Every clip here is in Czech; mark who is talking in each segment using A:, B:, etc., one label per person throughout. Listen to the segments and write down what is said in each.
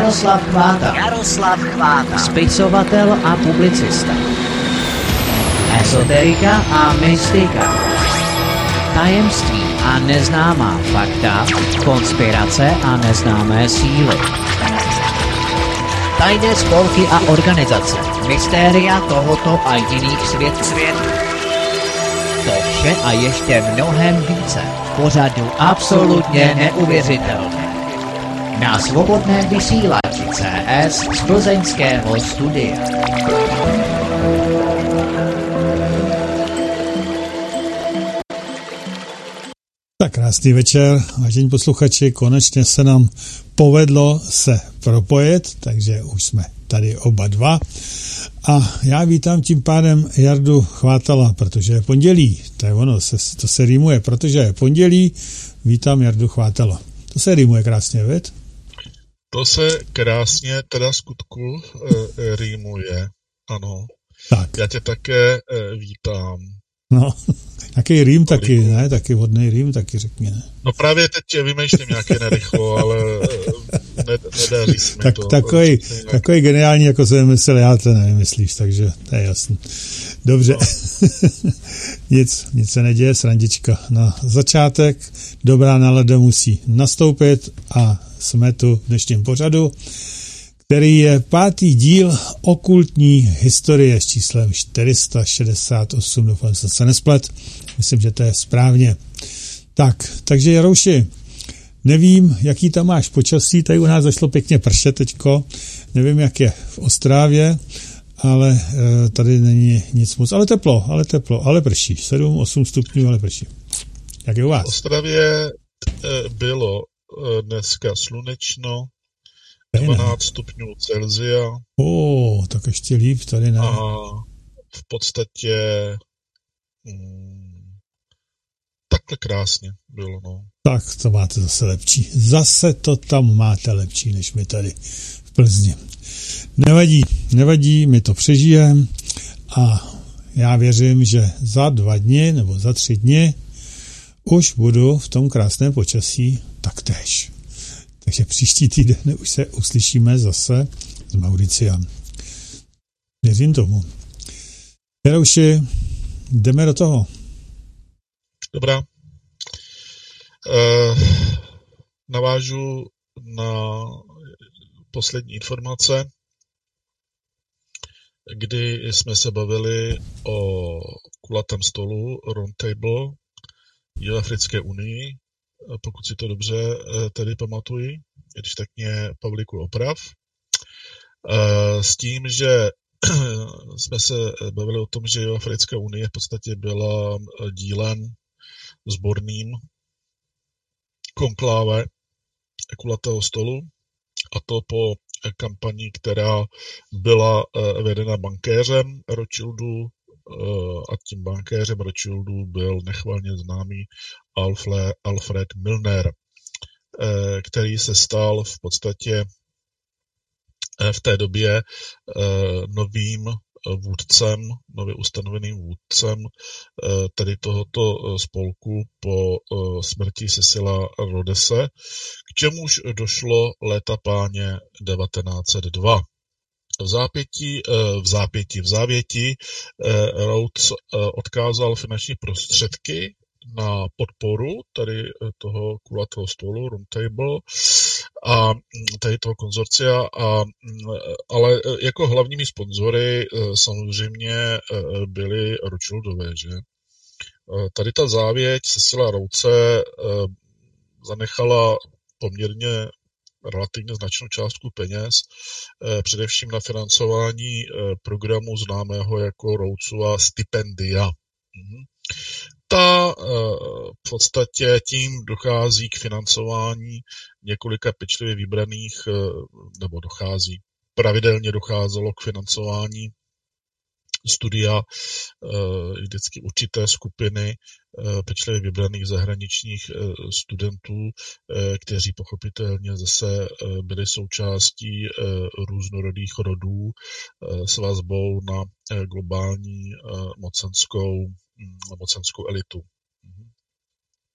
A: Jaroslav Chváta. Spisovatel a publicista. Esoterika a mystika. Tajemství a neznámá fakta. Konspirace a neznámé síly. Tajné spolky a organizace. Mystéria tohoto a jiných světů. To vše a ještě mnohem více. Pořadu absolutně neuvěřitelné. Na svobodném vysílači CS z plzeňského studia.
B: Tak krásný večer, vážení posluchači, konečně se nám povedlo se propojit, takže už jsme tady oba dva. A já vítám tím pádem Jardu Chvátala, protože je pondělí, to je ono, to se rýmuje, protože je pondělí, vítám Jardu Chvátala. To se rýmuje krásně, věď?
C: To se krásně teda skutku rýmuje, ano.
B: Tak.
C: Já tě také vítám.
B: No, jaký rým taky, ne? Taky hodnej rým taky řekni, ne?
C: No právě teď vymýšlím nějaké nerychlo, ale nedaří se mi
B: tak,
C: to.
B: Takový geniální, jako jsem myslel, já to nevymyslíš, takže to je jasný. Dobře, no. nic se neděje, srandička. Na začátek dobrá nálada musí nastoupit a jsme tu v dnešním pořadu, který je 5. díl okultní historie s číslem 468, doufám, že se nesplet. Myslím, že to je správně. Takže Jarouši, nevím, jaký tam máš počasí, tady u nás zašlo pěkně pršet teďko, nevím, jak je v Ostravě, ale tady není nic moc, ale teplo, ale prší, 7-8 stupňů, ale prší. Jak je u vás?
C: V Ostravě bylo dneska slunečno, 12 stupňů Celsia.
B: Tak ještě líp tady, ne?
C: A v podstatě takhle krásně bylo, no.
B: Tak to máte zase lepší. Zase to tam máte lepší, než my tady v Plzni. Nevadí, my to přežijeme a já věřím, že za 2 dny nebo za 3 dny už budu v tom krásném počasí taktéž. Takže příští týden už se uslyšíme zase z Mauricia. Věřím tomu. Jarouši, jdeme do toho.
C: Dobrá. Navážu na poslední informace, kdy jsme se bavili o kulatém stolu Roundtable Jihoafrické unii, pokud si to dobře tedy pamatuji, když tak mě, Pavlíku, oprav. S tím, že jsme se bavili o tom, že Jihoafrická unie v podstatě byla dílem sborným konkláve kulatého stolu, a to po kampani, která byla vedena bankéřem Rothschildu, a tím bankéřem Rothschildu byl nechvalně známý Alfred Milner, který se stal v podstatě v té době novým vůdcem, nově ustanoveným vůdcem tedy tohoto spolku po smrti Cecila Rhodese, k čemuž došlo léta páně 1902. V závěti Rhodes odkázal finanční prostředky na podporu tady toho kulatého stolu, Roundtable, a tady toho konzorcia, ale jako hlavními sponzory samozřejmě byli Rothschildové, že? Tady ta závěť Cecila Rhodese zanechala poměrně relativně značnou částku peněz, především na financování programu známého jako Rhodesova stipendia. V podstatě tím dochází k financování několika pečlivě vybraných, nebo pravidelně docházelo k financování studia vždycky určité skupiny pečlivě vybraných zahraničních studentů, kteří pochopitelně zase byli součástí různorodých rodů s vazbou na globální mocenskou elitu.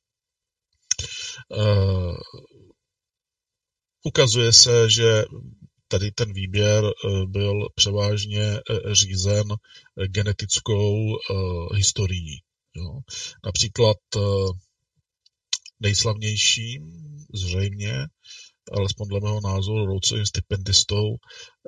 C: Ukazuje se, že tady ten výběr byl převážně řízen genetickou historií. Jo. Například nejslavnějším zřejmě, alespoň dle mého názoru, Rhodesovým stipendistou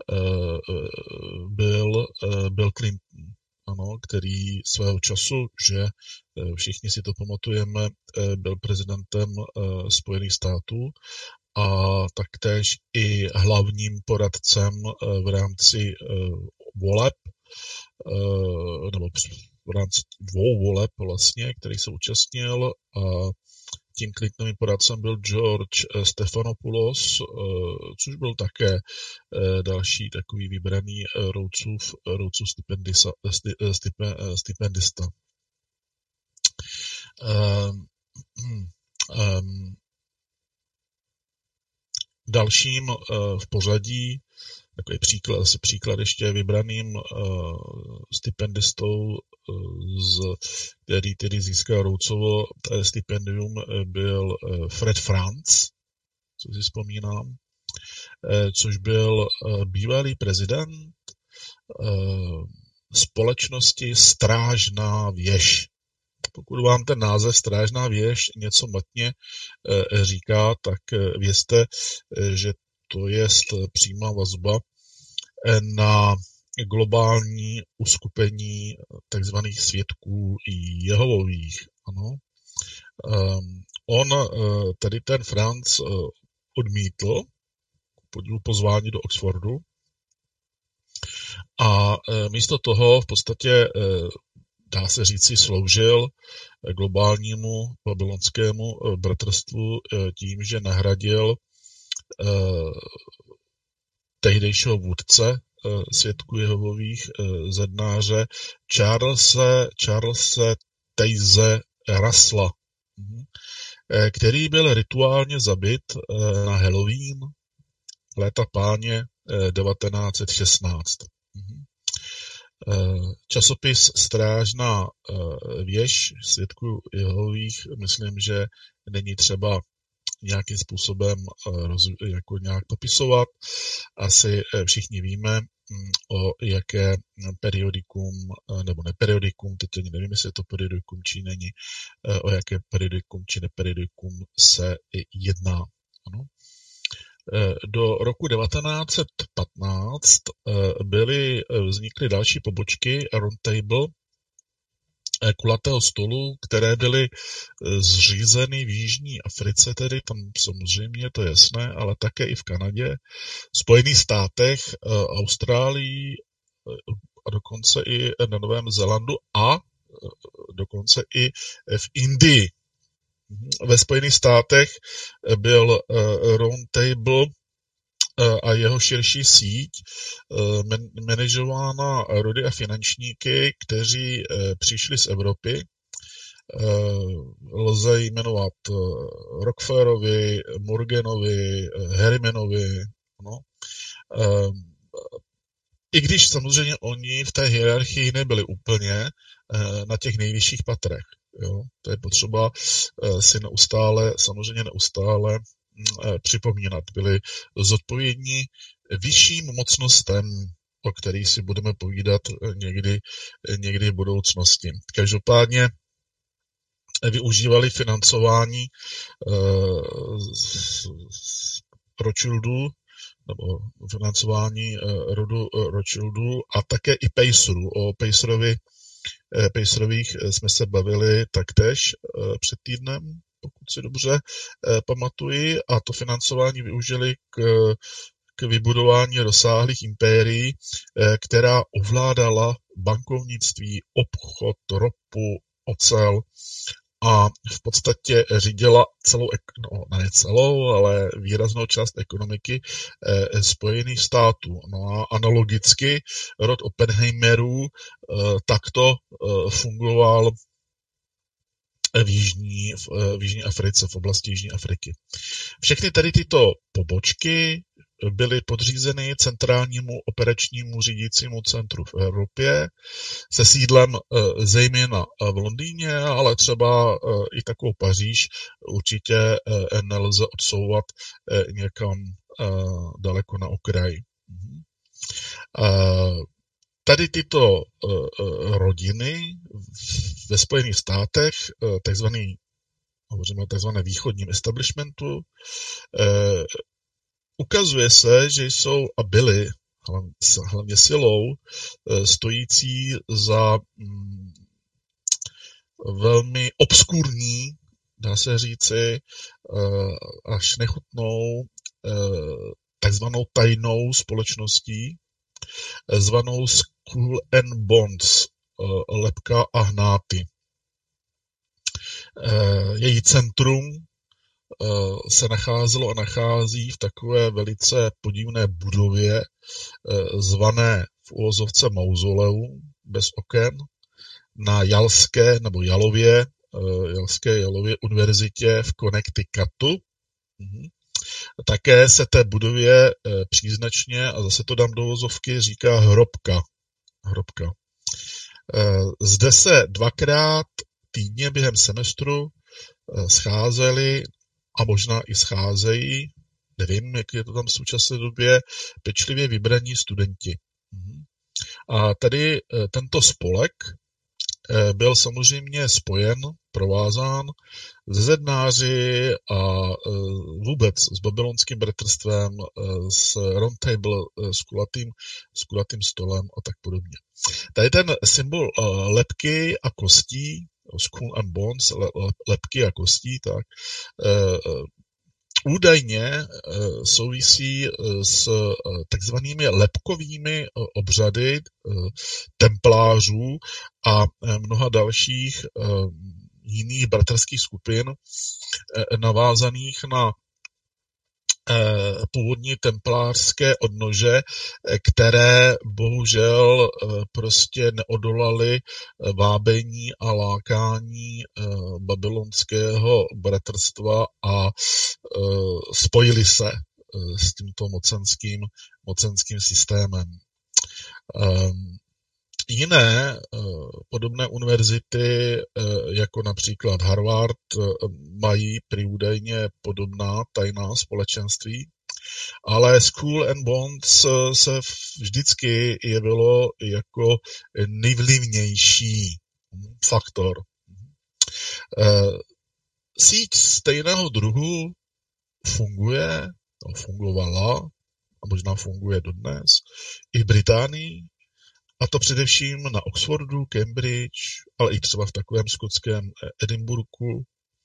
C: byl Bill Clinton, ano, který svého času, že všichni si to pamatujeme, byl prezidentem Spojených států a taktéž i hlavním poradcem v rámci voleb, nebo v rámci 2 voleb vlastně, který se účastnil, a tím Clintonovým poradcem byl George Stephanopoulos, což byl také další takový vybraný Rhodesův stipendista. Dalším v pořadí, takový příklad ještě vybraným stipendistou, který tedy získal Rhodesovo stipendium, byl Fred Frantz, co si vzpomínám, což byl bývalý prezident společnosti Strážná věž. Pokud vám ten název Strážná věž něco matně říká, tak vězte, že to je přímá vazba na globální uskupení takzvaných svědků Jehovových. Ano. On, tady ten Franz, odmítl podivu pozvání do Oxfordu a místo toho v podstatě, dá se říci, sloužil globálnímu babylonskému bratrstvu tím, že nahradil tehdejšího vůdce svědků Jehovových, zednáře Charlese Taze Russella, který byl rituálně zabit na Halloween léta páně 1916. Časopis Strážná věž svědků Jehových, myslím, že není třeba nějakým způsobem jako nějak popisovat. Asi všichni víme, o jaké periodikum, nebo neperiodikum, teď ani nevím, jestli je to periodikum, či není, o jaké periodikum či neperiodikum se jedná. Ano. Do roku 1915 vznikly další pobočky Roundtable, kulatého stolu, které byly zřízeny v Jižní Africe, tedy tam samozřejmě, to je jasné, ale také i v Kanadě, Spojených státech, Austrálii a dokonce i na Novém Zélandu a dokonce i v Indii. Ve Spojených státech byl Roundtable a jeho širší síť manažována rody a finančníky, kteří přišli z Evropy. Lze jmenovat Rockefellerovi, Morganovi, Harrimanovi. No. I když samozřejmě oni v té hierarchii nebyli úplně na těch nejvyšších patrech. Jo. To je potřeba si samozřejmě neustále připomínat. Byli zodpovědní vyšším mocnostem, o kterých si budeme povídat někdy v budoucnosti. Každopádně využívali financování Rothschildů, nebo financování rodu Rothschildů a také i Pacerů. O Pacerových jsme se bavili taktéž před týdnem, pokud si dobře pamatuji, a to financování využili k vybudování rozsáhlých impérií, která ovládala bankovnictví, obchod, ropu, ocel a v podstatě řídila ne celou, ale výraznou část ekonomiky Spojených států. No a analogicky rod Oppenheimerů takto fungoval v Jižní Africe, v oblasti Jižní Afriky. Všechny tady tyto pobočky byly podřízeny centrálnímu operačnímu řídícímu centru v Evropě se sídlem zejména v Londýně, ale třeba i takovou Paříž určitě nelze odsouvat někam daleko na okraji. Tady tyto rodiny ve Spojených státech, hovoříme o takzvané východním establishmentu, ukazuje se, že jsou a byly hlavně silou stojící za velmi obskurní, dá se říci, až nechutnou takzvanou tajnou společností, zvanou Skull and Bones, lebka a hnáty. Její centrum se nacházelo a nachází v takové velice podivné budově, zvané v uvozovce mauzoleum, bez oken, na Jalské univerzitě v Connecticutu. Také se té budově příznačně, a zase to dám do uvozovky, říká hrobka. Zde se 2krát týdně během semestru scházeli a možná i scházejí, nevím, jak je to tam v současné době, pečlivě vybraní studenti. A tady tento spolek byl samozřejmě spojen, provázán se zednáři a vůbec s babylonským bratrstvem, s round table, s kulatým stolem a tak podobně. Tady ten symbol lebky a kostí, skull and bones, lebky a kostí, tak údajně souvisí s takzvanými lebkovými obřady templářů a mnoha dalších jiných bratrských skupin navázaných na původní templářské odnože, které bohužel prostě neodolaly vábení a lákání babylonského bratrstva a spojili se s tímto mocenským systémem. Jiné podobné univerzity, jako například Harvard, mají údajně podobná tajná společenství, ale Skull and Bones se vždycky jevilo jako nejvlivnější faktor. Síť stejného druhu fungovala a možná funguje dodnes i v Británii, a to především na Oxfordu, Cambridge, ale i třeba v takovém skotském Edinburghu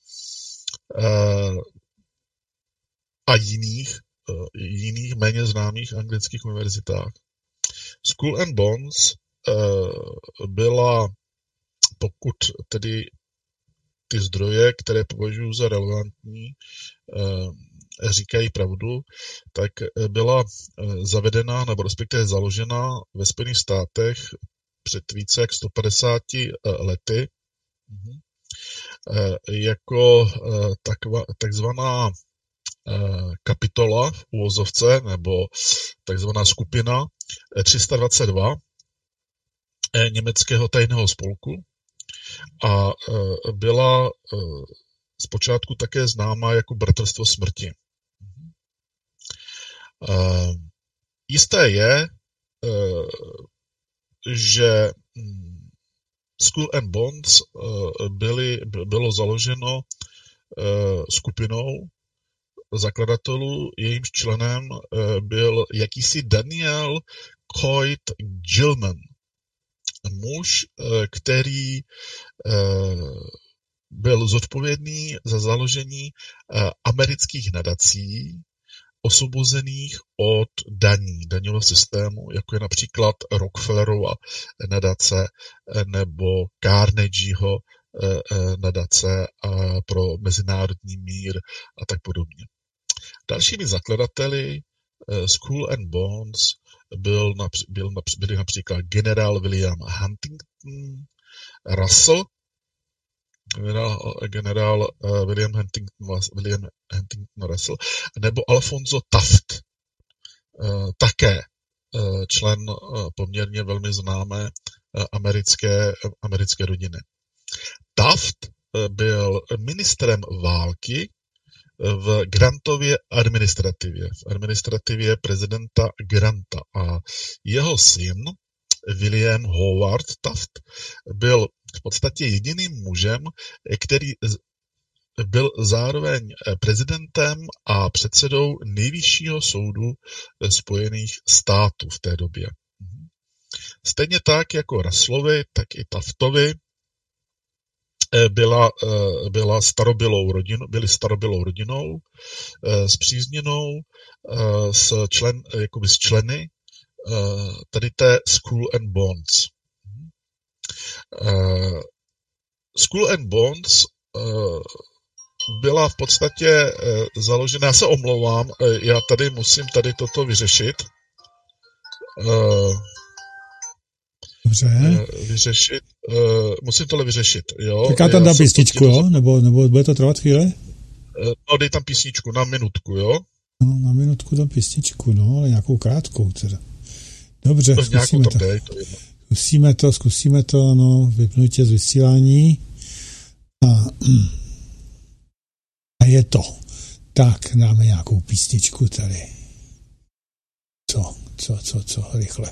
C: a jiných méně známých anglických univerzitách. Skull and Bones byla, pokud tedy ty zdroje, které považuji za relevantní, říkají pravdu, tak byla zavedena nebo respektive založena ve Spojených státech před více jak 150 lety jako takzvaná kapitola v uvozovce nebo takzvaná skupina 322 německého tajného spolku a byla zpočátku také známá jako Bratrstvo smrti. Jisté je, že Skull and Bones bylo založeno skupinou zakladatelů, jejímž členem byl jakýsi Daniel Coit Gilman, muž, který byl zodpovědný za založení amerických nadací osvobozených od daňového systému, jako je například Rockefellerova nadace nebo Carnegieho nadace pro mezinárodní mír a tak podobně. Dalšími zakladateli Skull and Bones byli například generál William Huntington Russell, generál William Huntington Russell, nebo Alfonso Taft, také člen poměrně velmi známé americké rodiny. Taft byl ministrem války v Grantově administrativě, v administrativě prezidenta Granta. A jeho syn, William Howard Taft, byl v podstatě jediným mužem, který byl zároveň prezidentem a předsedou nejvyššího soudu Spojených států v té době. Stejně tak jako Russellovi, tak i Taftovi byli starobylou rodinou, spřízněnou s členy tady té Skull and Bones. Skull and Bones byla v podstatě založena, já se omlouvám, já tady musím toto vyřešit.
B: Dobře.
C: Musím tohle vyřešit, jo.
B: Čeká tam na písničku, jo? Nebo bude to trvat chvíli?
C: No, dej tam písničku na minutku, jo.
B: No, na minutku tam písničku, no, ale nějakou krátkou teda. Dobře, zkusíme to, no, vypnutě z vysílání. A je to. Tak, dáme nějakou písničku tady. Co, rychle.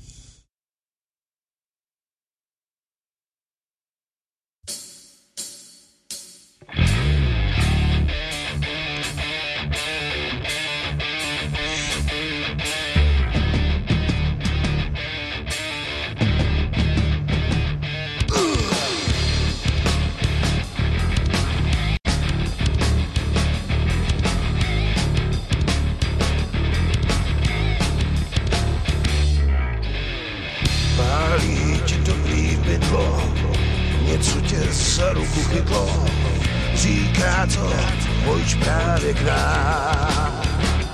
D: Říká to, pojď právě k nám.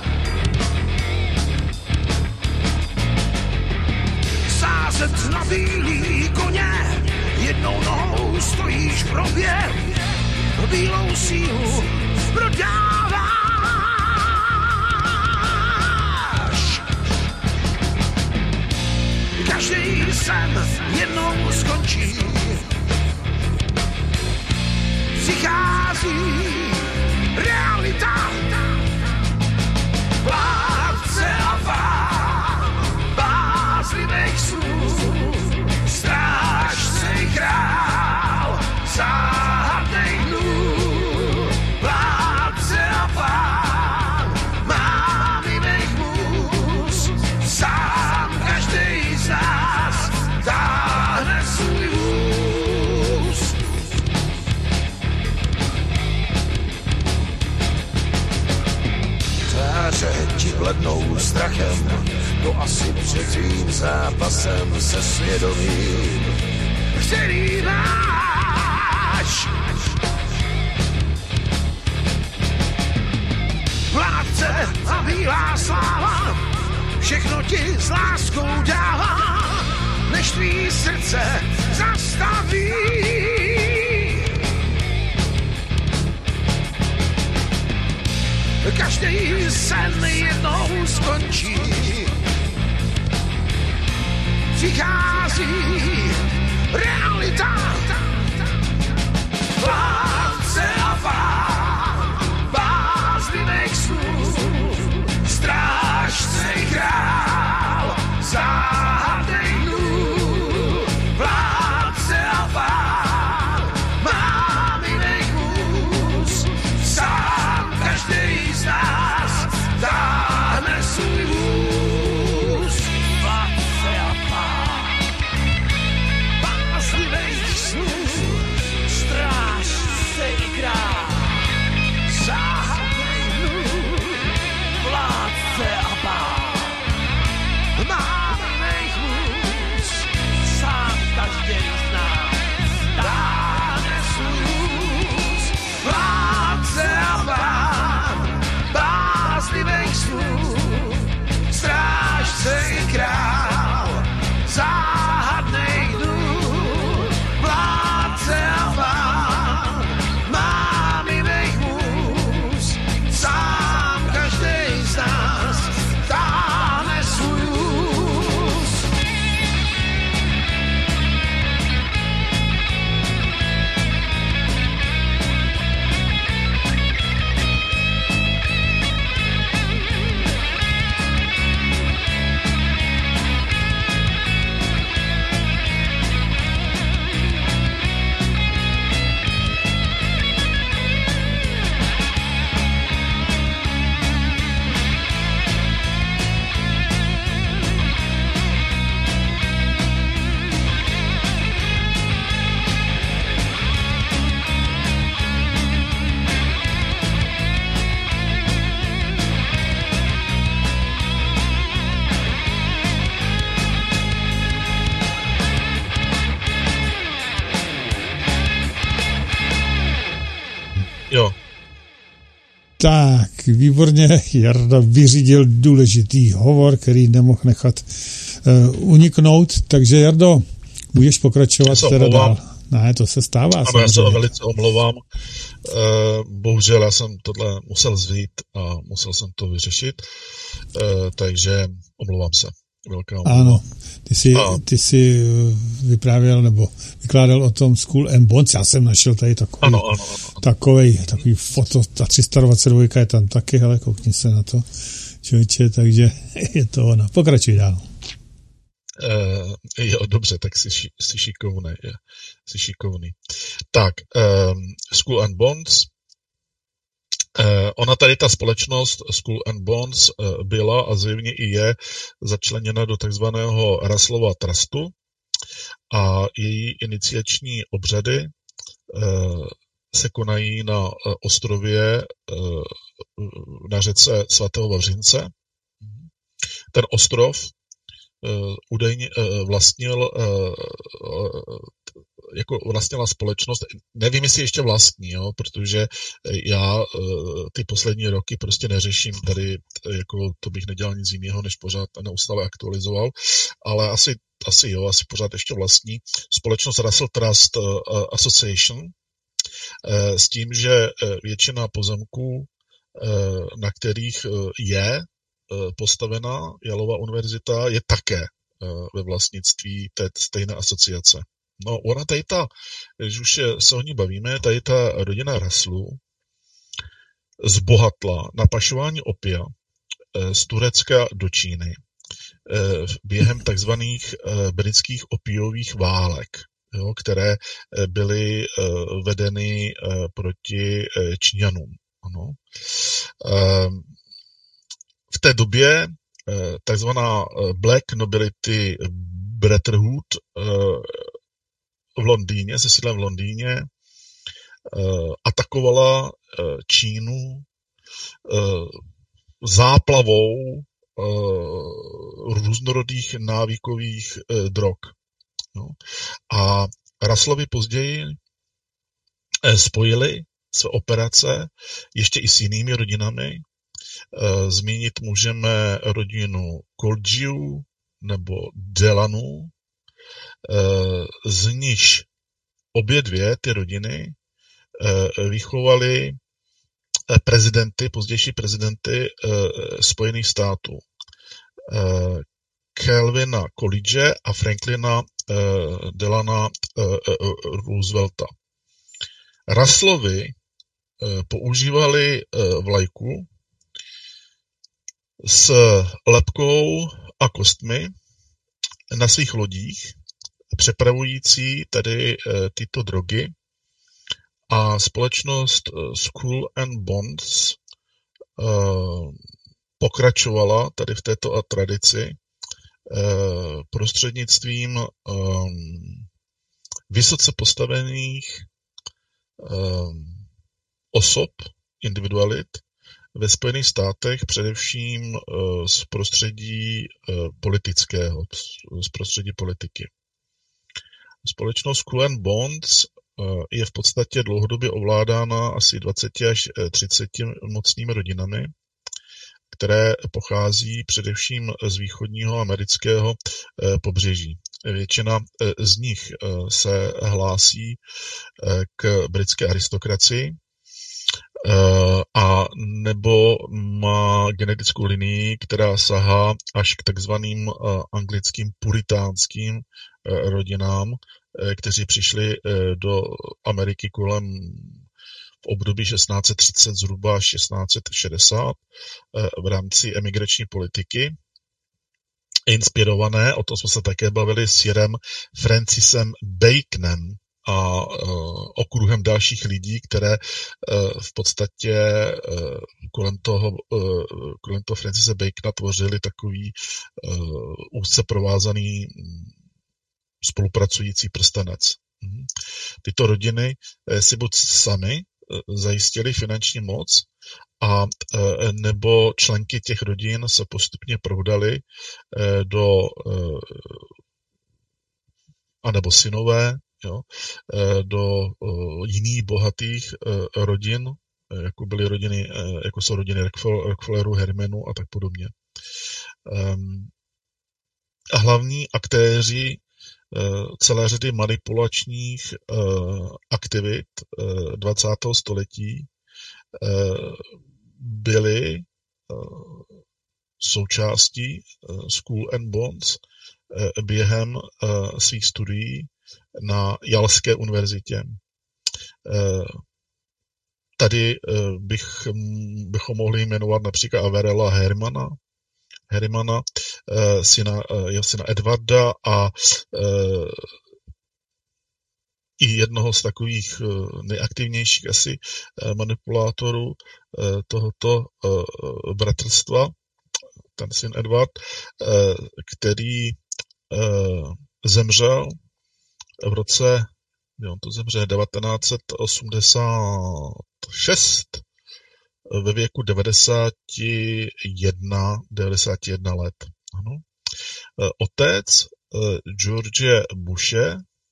D: Sázet na bílý koně, jednou nohou stojíš v hrobě, bílou sílu prodáváš. Každý sen jednou skončí, přichází realita, vládce a pán bázlivých snů, strážce i král záhadných dnů. Vládce a pán máminých můz, sám každý z nás táhne svůj vůz. Ti blednou strachem, to asi před tvým zápasem se svědomím, který máš. Vládce a bílá sláva, všechno ti s láskou dává, než tvý srdce zastaví. Každý sen jednou skončí, přichází realita, vládce a pán bázlivých snů, strážce i král záhadných dnů. Vládce a pán máminých můz, sám každý z nás táhne svůj vůz. Vládce a pán.
C: Jo.
B: Tak, výborně, Jarda vyřídil důležitý hovor, který nemohl nechat uniknout, takže Jardo, můžeš pokračovat teda dál. Ne, to se stává.
C: Ano, já se velice omlouvám. Bohužel já jsem tohle musel zvít a musel jsem to vyřešit, takže omlouvám se. Velká omluva.
B: Ano, ty jsi vyprávěl nebo vykládal o tom Skull and Bones, já jsem našel tady takový foto, ta 322 je tam taky, hele, koukni se na to, člověče, takže je to ono. Pokračuj dál.
C: Jo, dobře, tak jsi šikovný. Tak, Skull and Bones. Ona tady ta společnost Skull and Bones byla a zjevně i je začleněna do takzvaného Russellova trustu a její iniciační obřady se konají na ostrově na řece svatého Vavřince. Ten ostrov údajně vlastnila společnost, nevím, jestli ještě vlastní, jo, protože já ty poslední roky prostě neřeším tady, jako to bych nedělal nic jiného, než pořád neustále aktualizoval, ale asi pořád ještě vlastní společnost Russell Trust Association, s tím, že většina pozemků, na kterých je postavená Jalova univerzita, je také ve vlastnictví té stejné asociace. No, ona tady když už se o ní bavíme, tady ta rodina Russellů zbohatla na pašování opia z Turecka do Číny během takzvaných britských opiových válek, jo, které byly vedeny proti Číňanům. Ano. V té době takzvaná Black Nobility Brotherhood v Londýně, se sídlem v Londýně, atakovala Čínu záplavou různorodých návykových drog. No. A Russellovi později spojili své operace ještě i s jinými rodinami. Zmínit můžeme rodinu Colgiu nebo Delanu, z níž obě dvě ty rodiny vychovaly pozdější prezidenty Spojených států. Calvina Coolidge a Franklina Delana Roosevelta. Russellovi používali vlajku s lebkou a kostmi na svých lodích, přepravující tedy tyto drogy, a společnost Skull and Bones pokračovala tady v této tradici prostřednictvím vysoce postavených osob, individualit ve Spojených státech, především z prostředí politického, z prostředí politiky. Společnost Skull and Bones je v podstatě dlouhodobě ovládána asi 20 až 30 mocnými rodinami, které pochází především z východního amerického pobřeží. Většina z nich se hlásí k britské aristokracii a nebo má genetickou linii, která sahá až k takzvaným anglickým puritánským rodinám, kteří přišli do Ameriky v období 1630 zhruba 1660 v rámci emigrační politiky, inspirované, o tom jsme se také bavili, s Sirem Francisem Baconem a okruhem dalších lidí, které v podstatě kolem toho Francise Bacona tvořili takový úzce provázaný spolupracující prstenec. Tyto rodiny si buď sami zajistili finanční moc, a nebo členky těch rodin se postupně proudaly anebo synové jo, do jiných bohatých rodin, jako byly rodiny, jako jsou rodiny Rockefellerů, Harrimanů a tak podobně. A hlavní aktéři celé řady manipulačních aktivit 20. století byly součástí School and Bonds během svých studií na Jalské univerzitě. Tady bychom mohli jmenovat například Averella Harrimana, syna Edwarda a i jednoho z takových nejaktivnějších asi manipulátorů tohoto bratrstva, ten syn Edward, který zemřel v roce, on to zemře 1986 ve věku 91 let. Ano. Otec George Bushe,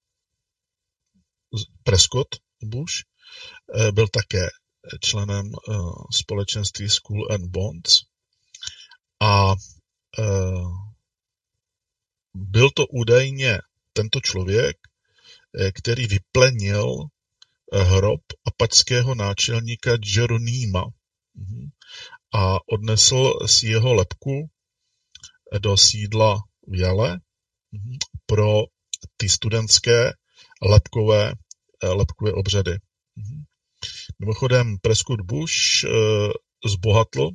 C: Prescott Bush, byl také členem společenství School and Bonds a byl to údajně tento člověk, který vyplenil hrob apačského náčelníka Jeronýma a odnesl si jeho lebku do sídla v Yale pro ty studentské lebkové obřady. Mimochodem Prescott Bush zbohatl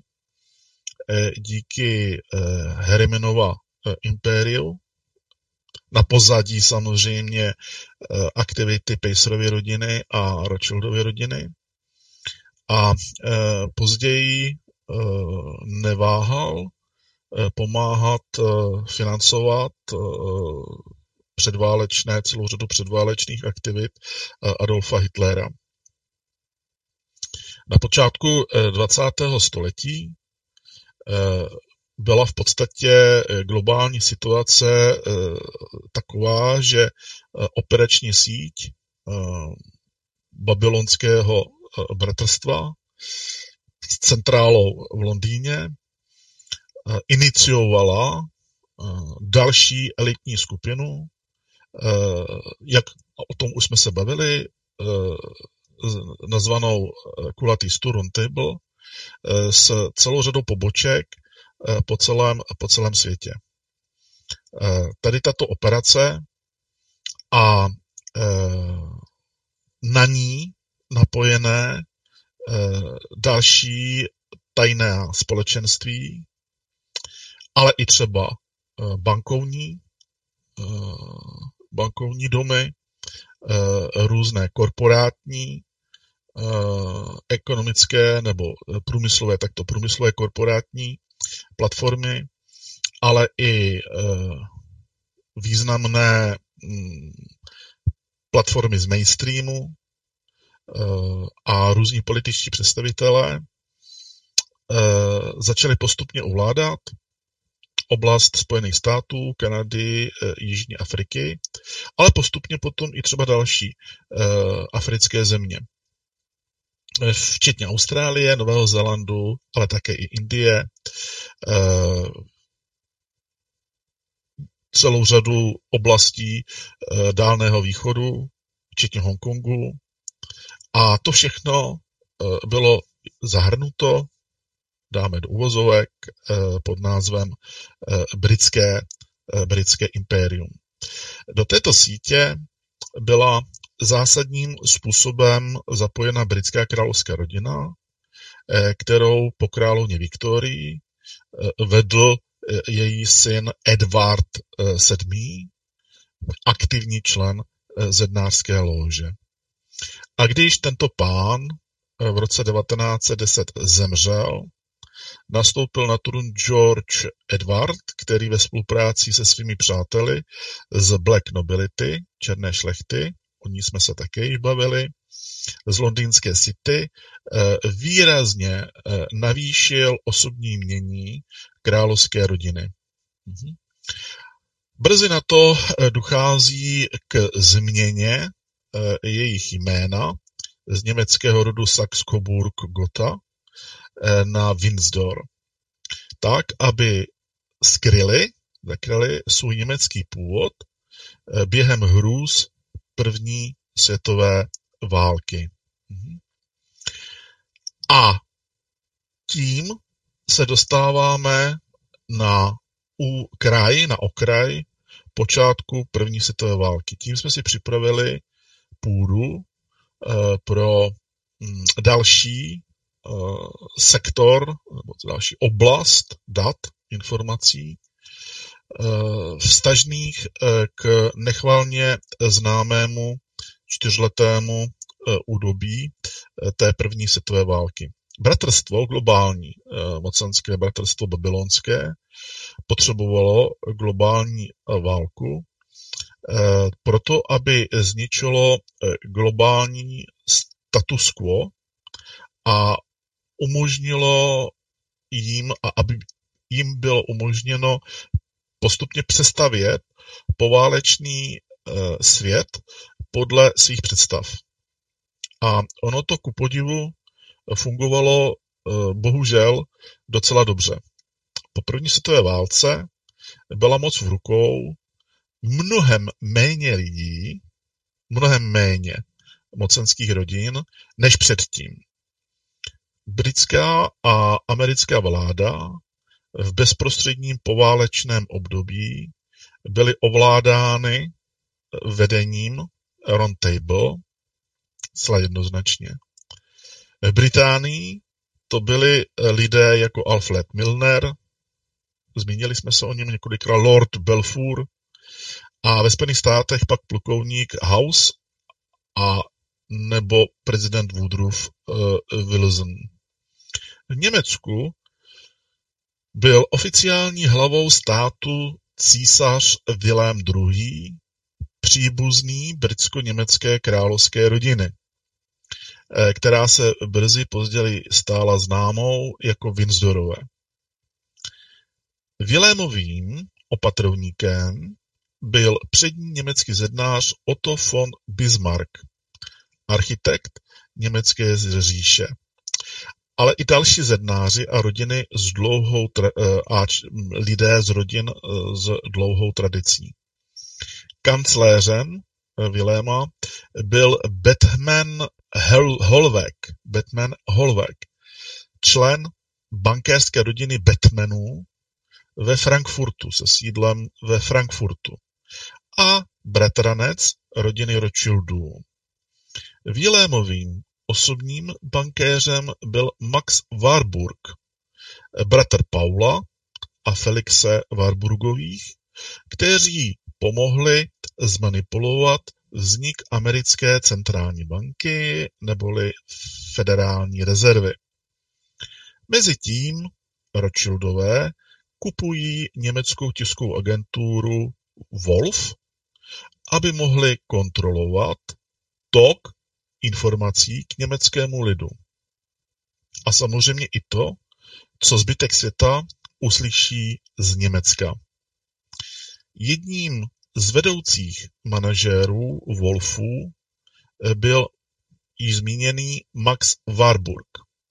C: díky Harrimanova impériu, na pozadí samozřejmě aktivity Pacerovy rodiny a Rothschildovy rodiny. A později neváhal pomáhat financovat celou řadu předválečných aktivit Adolfa Hitlera. Na počátku 20. století byla v podstatě globální situace taková, že operační síť babylonského bratrstva s centrálou v Londýně iniciovala další elitní skupinu, jak o tom už jsme se bavili, nazvanou kulatý stůl Round Table, s celou řadou poboček po celém světě. Tady tato operace a na ní napojené další tajné společenství, ale i třeba bankovní domy, různé korporátní, ekonomické nebo průmyslové korporátní platformy, ale i významné platformy z mainstreamu a různí političtí představitelé začali postupně ovládat oblast Spojených států, Kanady, Jižní Afriky, ale postupně potom i třeba další africké země. Včetně Austrálie, Nového Zélandu, ale také i Indie, celou řadu oblastí Dálného východu, včetně Hongkongu. A to všechno bylo zahrnuto, dáme do uvozovek, pod názvem britské impérium. Do této sítě byla zásadním způsobem zapojena britská královská rodina, kterou po královně Viktorii vedl její syn Edward VII., aktivní člen zednářské lóže. A když tento pán v roce 1910 zemřel, nastoupil na trůn George Edward, který ve spolupráci se svými přáteli z Black Nobility, černé šlechty, o ní jsme se také již bavili, z londýnské City, výrazně navýšil osobní jmění královské rodiny. Brzy na to dochází k změně jejich jména z německého rodu Saxe-Coburg-Gotha na Windsor, tak, aby zakryli svůj německý původ během hrůz první světové války. A tím se dostáváme na okraj počátku první světové války. Tím jsme si připravili půdu pro další sektor, nebo další oblast dat, informací, vztažných k nechvalně známému 4letému údobí té první světové války. Bratrstvo globální, mocenské bratrstvo babylonské, potřebovalo globální válku proto, aby zničilo globální status quo a umožnilo jim, a aby jim bylo umožněno postupně přestavět poválečný svět podle svých představ. A ono to ku podivu fungovalo bohužel docela dobře. Po první světové válce byla moc v rukou mnohem méně lidí, mnohem méně mocenských rodin, než předtím. Britská a americká vláda v bezprostředním poválečném období byly ovládány vedením Round Table zcela jednoznačně. V Británii to byli lidé jako Alfred Milner, zmínili jsme se o něm několikrát, Lord Balfour, a ve Spojených státech pak plukovník House a nebo prezident Woodrow Wilson. V Německu byl oficiální hlavou státu císař Vilém II., příbuzný britsko-německé královské rodiny, která se brzy později stala známou jako Windsorové. Vilémovým opatrovníkem byl přední německý zednář Otto von Bismarck, architekt německé říše, ale i další zednáři a rodiny lidé z rodin s dlouhou tradicí. Kancléřem Viléma byl Bethmann Hollweg, člen bankéřské rodiny Bethmannů ve Frankfurtu, se sídlem ve Frankfurtu, a bratranec rodiny Rothschildů. Vilémovým osobním bankéřem byl Max Warburg, bratr Paula a Felixe Warburgových, kteří pomohli zmanipulovat vznik americké centrální banky neboli federální rezervy. Mezitím Rothschildové kupují německou tiskovou agenturu Wolf, aby mohli kontrolovat tok informací k německému lidu. A samozřejmě i to, co zbytek světa uslyší z Německa. Jedním z vedoucích manažérů Wolfů byl již zmíněný Max Warburg.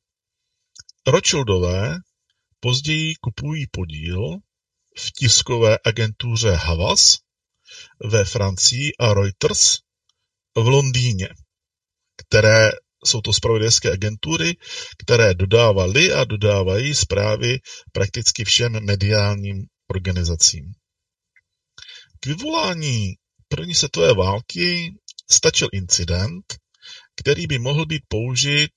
C: Rothschildové později kupují podíl v tiskové agentuře Havas ve Francii a Reuters v Londýně, které jsou to zpravodajské agentury, které dodávaly a dodávají zprávy prakticky všem mediálním organizacím. K vyvolání první světové války stačil incident, který by mohl být použit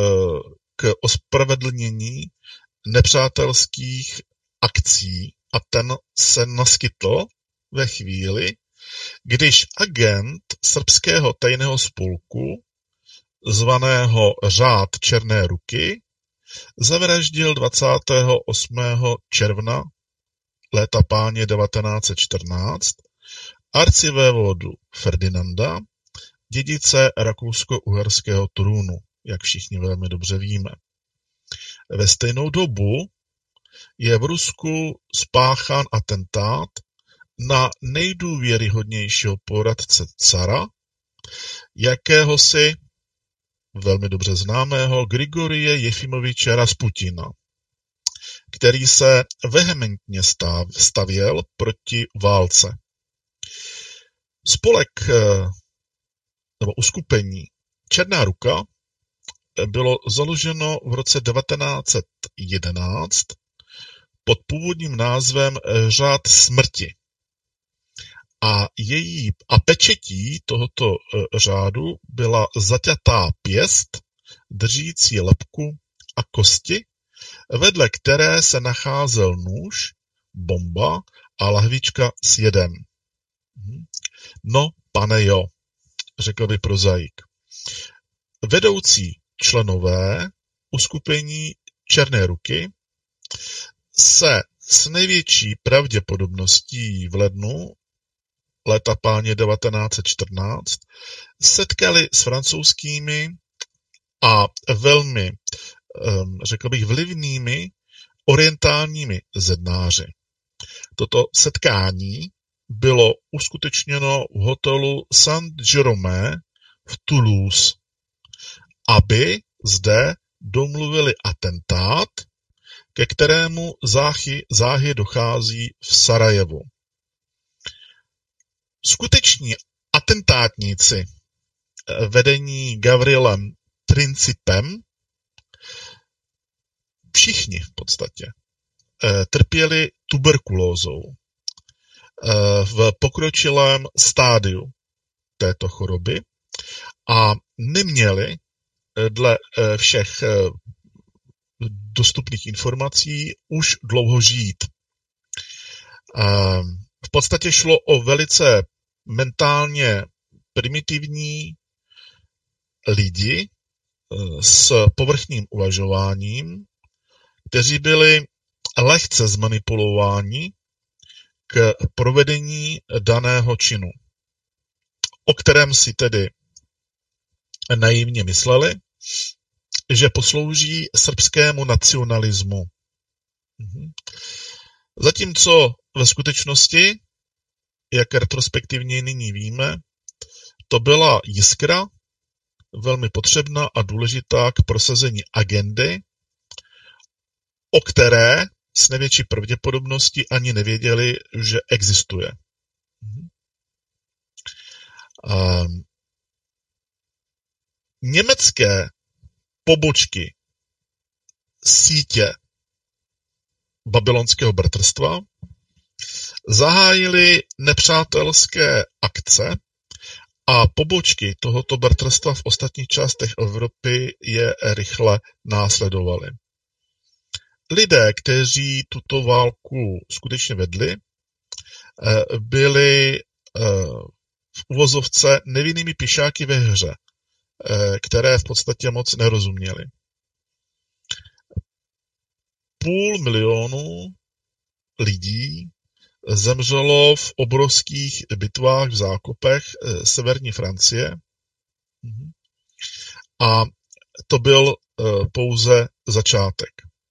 C: k ospravedlnění nepřátelských akcí, a ten se naskytl ve chvíli, když agent srbského tajného spolku zvaného Řád Černé ruky zavraždil 28. června léta páně 1914 arcivévodu Ferdinanda, dědice rakousko-uherského trůnu, jak všichni velmi dobře víme. Ve stejnou dobu je v Rusku spáchán atentát na nejdůvěryhodnějšího poradce cara, jakéhosi velmi dobře známého Grigorie Jefimoviče Rasputina, který se vehementně stavěl proti válce. Spolek nebo uskupení Černá ruka bylo založeno v roce 1911 pod původním názvem Řád smrti. A pečetí tohoto řádu byla zaťatá pěst, držící lebku a kosti, vedle které se nacházel nůž, bomba a lahvička s jedem. No, pane jo, řekl by prozaik. Vedoucí členové uskupení Černé ruky se s největší pravděpodobností v lednu léta páně 1914 setkali s francouzskými a velmi, řekl bych, vlivnými orientálními zednáři. Toto setkání bylo uskutečněno v hotelu Saint-Jérôme v Toulouse, aby zde domluvili atentát, ke kterému záhy dochází v Sarajevu. Skuteční atentátníci vedení Gavrilem Principem, všichni v podstatě, trpěli tuberkulózou v pokročilém stádiu této choroby a neměli dle všech dostupných informací už dlouho žít. V podstatě šlo o velice mentálně primitivní lidi s povrchním uvažováním, kteří byli lehce zmanipulováni k provedení daného činu, o kterém si tedy naivně mysleli, že poslouží srbskému nacionalismu. Zatímco ve skutečnosti, jak retrospektivně nyní víme, to byla jiskra, velmi potřebná a důležitá k prosazení agendy, o které s největší pravděpodobností ani nevěděli, že existuje. Německé pobočky sítě babylonského bratrstva zahájily nepřátelské akce a pobočky tohoto bratrstva v ostatních částech Evropy je rychle následovaly. Lidé, kteří tuto válku skutečně vedli, byli v uvozovce nevinnými pišáky ve hře, které v podstatě moc nerozuměli. 500 000 lidí zemřelo v obrovských bitvách v zákopech severní Francie a to byl pouze začátek.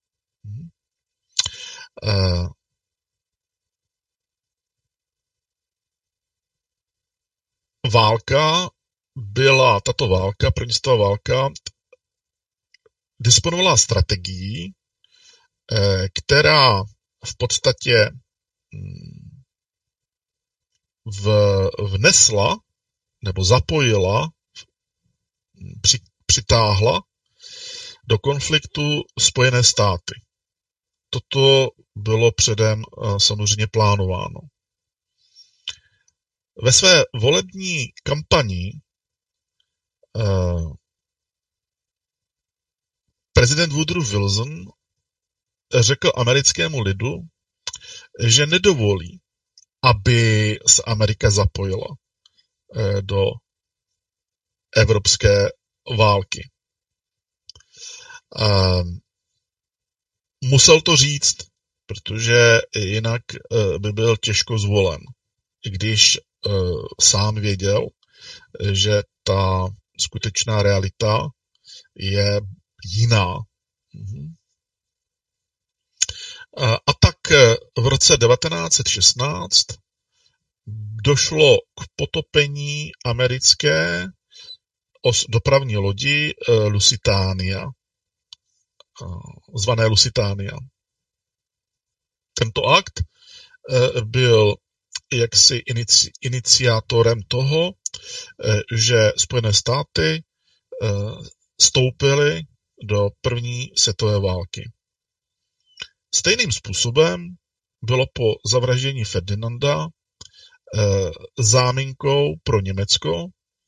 C: Tato válka, první světová válka, disponovala strategií, která v podstatě vnesla nebo zapojila, přitáhla do konfliktu Spojené státy. Toto bylo předem samozřejmě plánováno. Ve své volební kampani prezident Woodrow Wilson řekl americkému lidu, že nedovolí, aby se Amerika zapojila do evropské války. Musel to říct, protože jinak by byl těžko zvolen. I když sám věděl, že ta skutečná realita je jiná. A tak v roce 1916 došlo k potopení americké dopravní lodi Lusitania, zvané Lusitania. Tento akt byl jaksi iniciátorem toho, že Spojené státy vstoupily do první světové války. Stejným způsobem bylo po zavraždění Ferdinanda záminkou pro Německo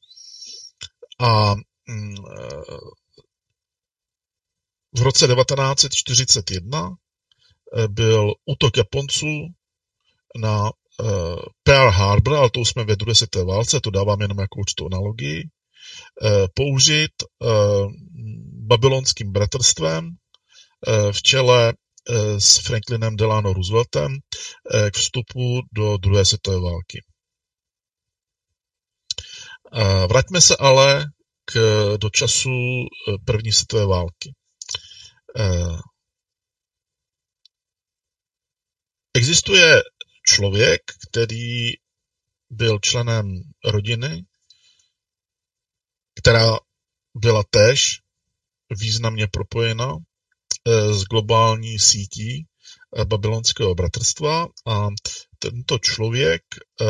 C: a v roce 1941 byl útok Japonců na Pearl Harbor, ale to už jsme ve druhé světové válce, to dávám jenom jako určitou analogii, použit babylonským bratrstvem v čele s Franklinem Delano Rooseveltem k vstupu do druhé světové války. Vraťme se ale do času první světové války. Existuje člověk, který byl členem rodiny, která byla též významně propojena s globální sítí babylonského bratrstva a tento člověk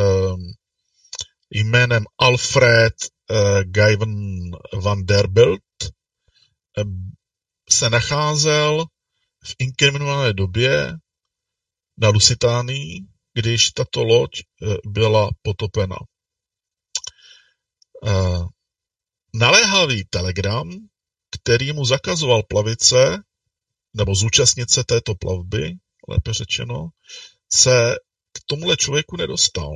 C: jménem Alfred Guyven Vanderbilt se nacházel v inkriminované době na Lusitánii, když tato loď byla potopena. Naléhavý telegram, který mu zakazoval plavice, nebo zúčastnit se této plavby, lépe řečeno, se k tomuhle člověku nedostal.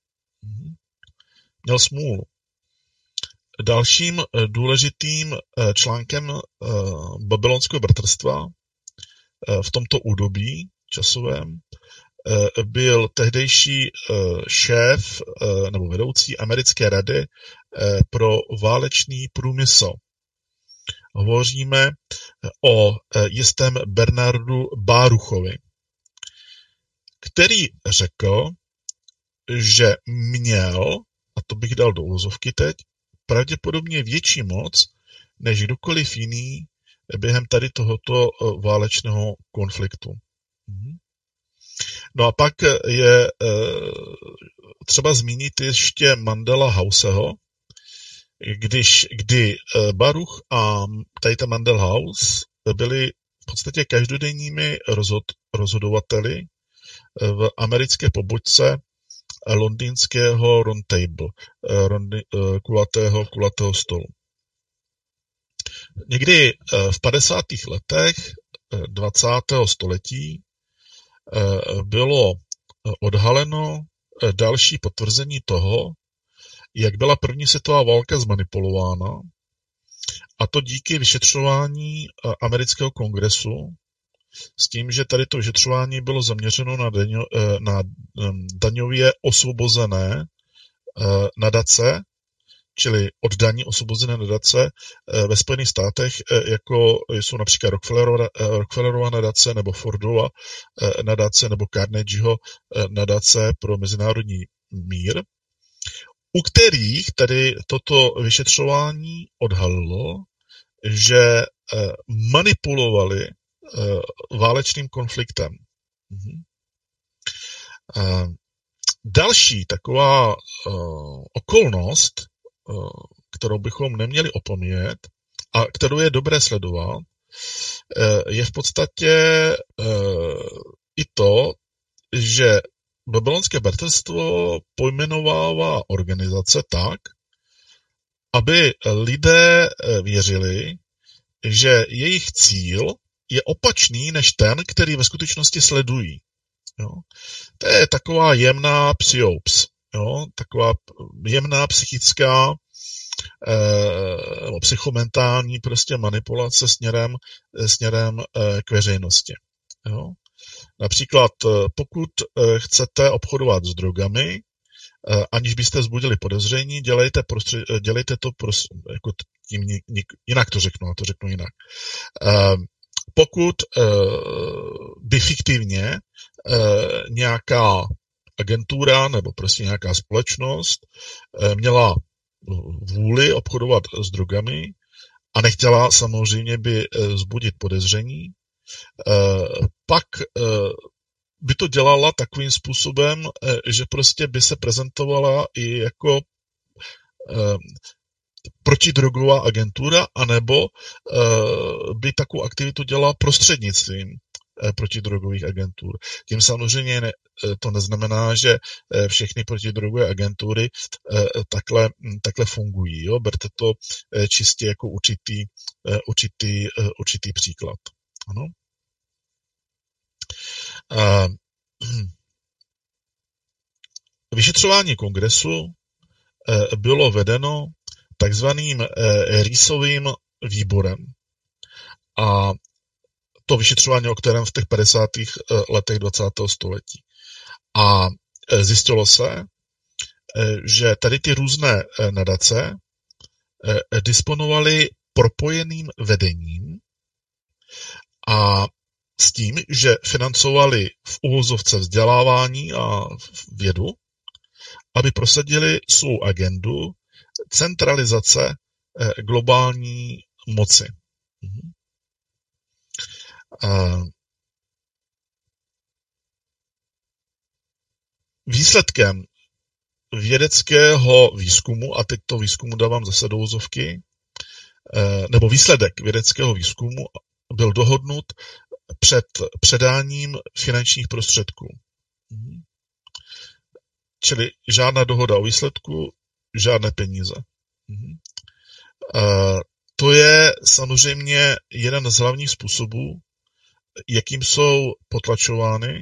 C: Měl smůlu. Dalším důležitým článkem babylonského bratrstva v tomto údobí časovém byl tehdejší šéf nebo vedoucí americké rady pro válečný průmysl. Hovoříme o jistém Bernardu Baruchovi, který řekl, že měl, a to bych dal do uvozovky teď, pravděpodobně větší moc než kdokoliv jiný během tady tohoto válečného konfliktu. No a pak je třeba zmínit ještě Mandela Househo, kdy Baruch a tady ta Mandela House byli v podstatě každodenními rozhodovateli v americké pobočce londýnského Round Table, kulatého stolu. Někdy v 50. letech 20. století bylo odhaleno další potvrzení toho, jak byla první světová válka zmanipulována, a to díky vyšetřování amerického kongresu, s tím, že tady to vyšetřování bylo zaměřeno na daňově osvobozené nadace, čili od daní osvobozené nadace ve Spojených státech, jako jsou například Rockefellerova nadace, nebo Fordova nadace, nebo Carnegieho nadace pro mezinárodní mír, u kterých tedy toto vyšetřování odhalilo, že manipulovali válečným konfliktem. Další taková okolnost, kterou bychom neměli opomíjet a kterou je dobré sledovat, je v podstatě i to, že babylonské bratrstvo pojmenovává organizace tak, aby lidé věřili, že jejich cíl je opačný než ten, který ve skutečnosti sledují. Jo? To je taková jemná psyops, jo? Taková jemná psychická psychomentální prostě manipulace směrem k veřejnosti. Jo? Například pokud chcete obchodovat s drogami, aniž byste vzbudili podezření, dělejte to jako tím, jinak to řeknu, a to řeknu jinak. Pokud by fiktivně nějaká agentura nebo prostě nějaká společnost měla vůli obchodovat s drogami a nechtěla samozřejmě by vzbudit podezření, pak by to dělala takovým způsobem, že prostě by se prezentovala i jako protidrogová agentura, anebo by takovou aktivitu dělala prostřednictvím protidrogových agentur. Tím samozřejmě to neznamená, že všechny protidrogové agentury takhle fungují. Jo? Berte to čistě jako určitý příklad. Ano? Vyšetřování kongresu bylo vedeno takzvaným Reesovým výborem. A to vyšetřování, o kterém v těch 50. letech 20. století. A zjistilo se, že tady ty různé nadace disponovaly propojeným vedením a s tím, že financovali v uvozovce vzdělávání a vědu, aby prosadili svou agendu centralizace globální moci. Výsledkem vědeckého výzkumu, a teď to výzkumu dávám zase do uvozovky, nebo výsledek vědeckého výzkumu byl dohodnut před předáním finančních prostředků. Čili žádná dohoda o výsledku, žádné peníze. To je samozřejmě jeden z hlavních způsobů, jakým jsou potlačovány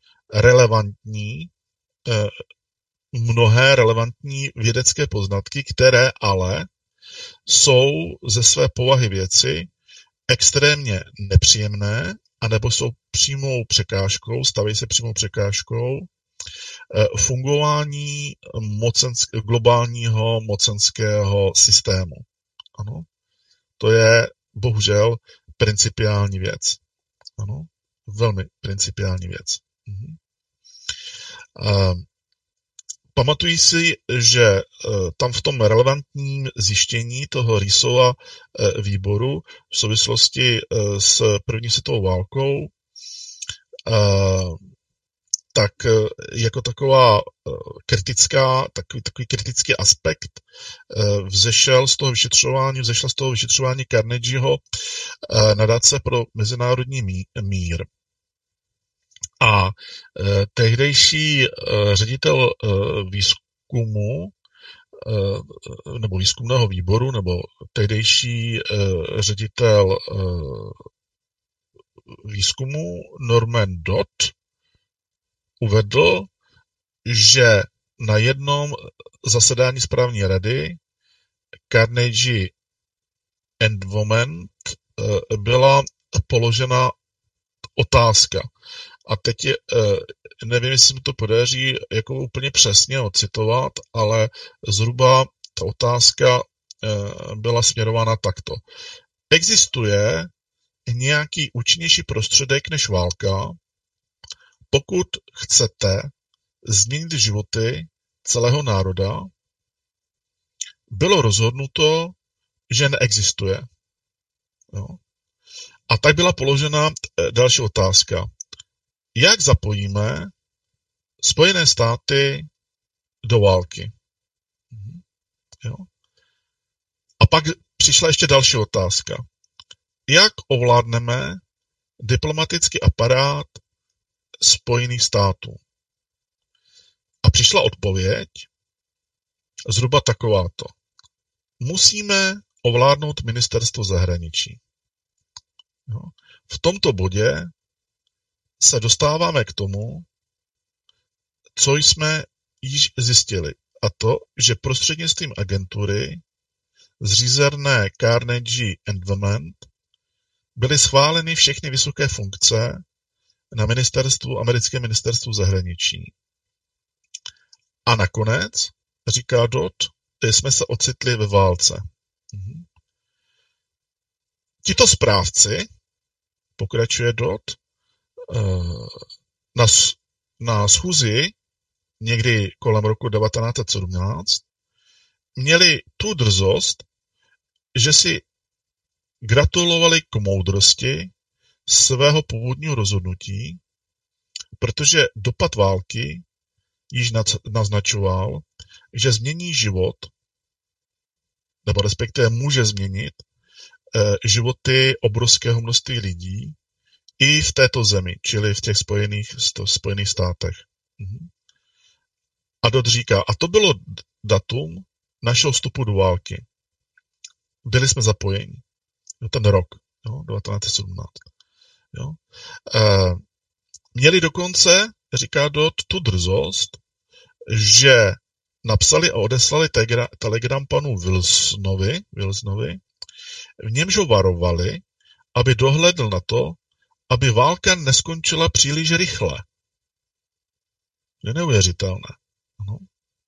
C: mnohé relevantní vědecké poznatky, které ale jsou ze své povahy věci extrémně nepříjemné, anebo jsou staví se přímou překážkou fungování globálního mocenského systému. Ano. To je bohužel principiální věc. Ano. Velmi principiální věc. Pamatuji si, že tam v tom relevantním zjištění toho Reesova výboru v souvislosti s první světovou válkou tak jako takový kritický aspekt vzešla z toho vyšetřování Carnegieho nadace pro mezinárodní mír. A tehdejší ředitel výzkumu nebo výzkumného výboru, nebo tehdejší ředitel výzkumu Norman Dodd uvedl, že na jednom zasedání správní rady Carnegie Endowment byla položena otázka. A teď nevím, jestli mi to podaří jako úplně přesně ocitovat, ale zhruba ta otázka byla směrována takto. Existuje nějaký účinnější prostředek než válka, pokud chcete změnit životy celého národa? Bylo rozhodnuto, že neexistuje. Jo. A tak byla položena další otázka. Jak zapojíme Spojené státy do války? Jo. A pak přišla ještě další otázka. Jak ovládneme diplomatický aparát Spojených států? A přišla odpověď zhruba takováto. Musíme ovládnout ministerstvo zahraničí. Jo. V tomto bodě se dostáváme k tomu, co jsme již zjistili. A to, že prostřednictvím agentury zřízené Carnegie Endowment byly schváleny všechny vysoké funkce na americkém ministerstvu zahraničí. A nakonec, říká Dodd, jsme se ocitli ve válce. Tito správci, pokračuje Dodd, na schůzi někdy kolem roku 1917, měli tu drzost, že si gratulovali k moudrosti svého původního rozhodnutí, protože dopad války již naznačoval, že změní život, nebo respektive může změnit životy obrovského množství lidí i v této zemi, čili v těch Spojených státech. A Dodd říká, a to bylo datum našeho vstupu do války. Byli jsme zapojeni. Ten rok, 1917. Jo. Měli dokonce, říká Dodd, tu drzost, že napsali a odeslali telegram panu Wilsonovi, v němž ho varovali, aby dohlédl na to, aby válka neskončila příliš rychle. Je neuvěřitelné. Ano.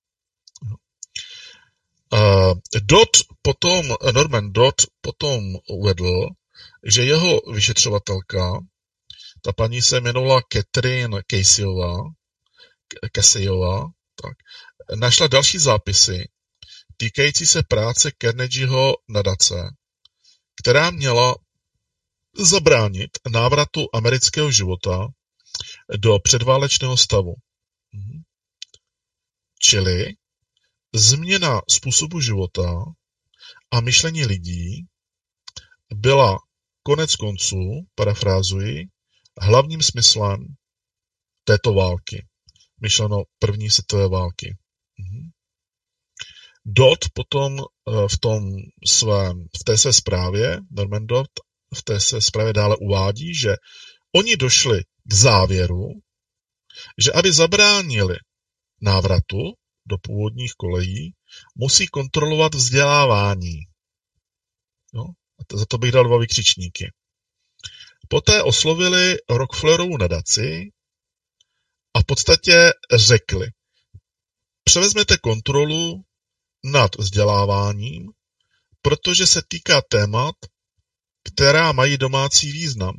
C: Norman Dodd potom uvedl, že jeho vyšetřovatelka, ta paní se jmenovala Catherine Caseyová, tak, našla další zápisy týkající se práce Carnegieho nadace, která měla zabránit návratu amerického života do předválečného stavu. Čili změna způsobu života a myšlení lidí byla konec konců, parafrázuji, hlavním smyslem této války. Myšleno první světové války. Dodd potom v té své zprávě, Norman Dodd v té své zprávě dále uvádí, že oni došli k závěru, že aby zabránili návratu do původních kolejí, musí kontrolovat vzdělávání. No, za to bych dal 2 vykřičníky. Poté oslovili Rockefellerovu nadaci a v podstatě řekli, převezmete kontrolu nad vzděláváním, protože se týká témat, která mají domácí význam.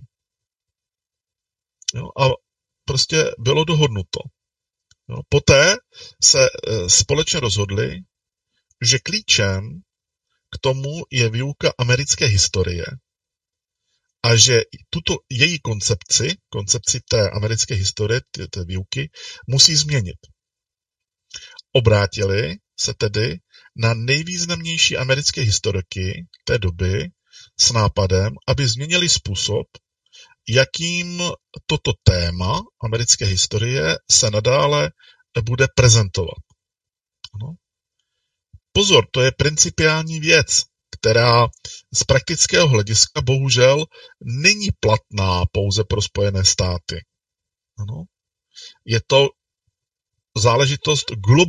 C: Jo, a prostě bylo dohodnuto. Jo, poté se společně rozhodli, že klíčem k tomu je výuka americké historie a že tuto její koncepci té americké historie, té výuky, musí změnit. Obrátili se tedy na nejvýznamnější americké historiky té doby s nápadem, aby změnili způsob, jakým toto téma americké historie se nadále bude prezentovat. Ano. Pozor, to je principiální věc, která z praktického hlediska bohužel není platná pouze pro Spojené státy. Ano. Je to záležitost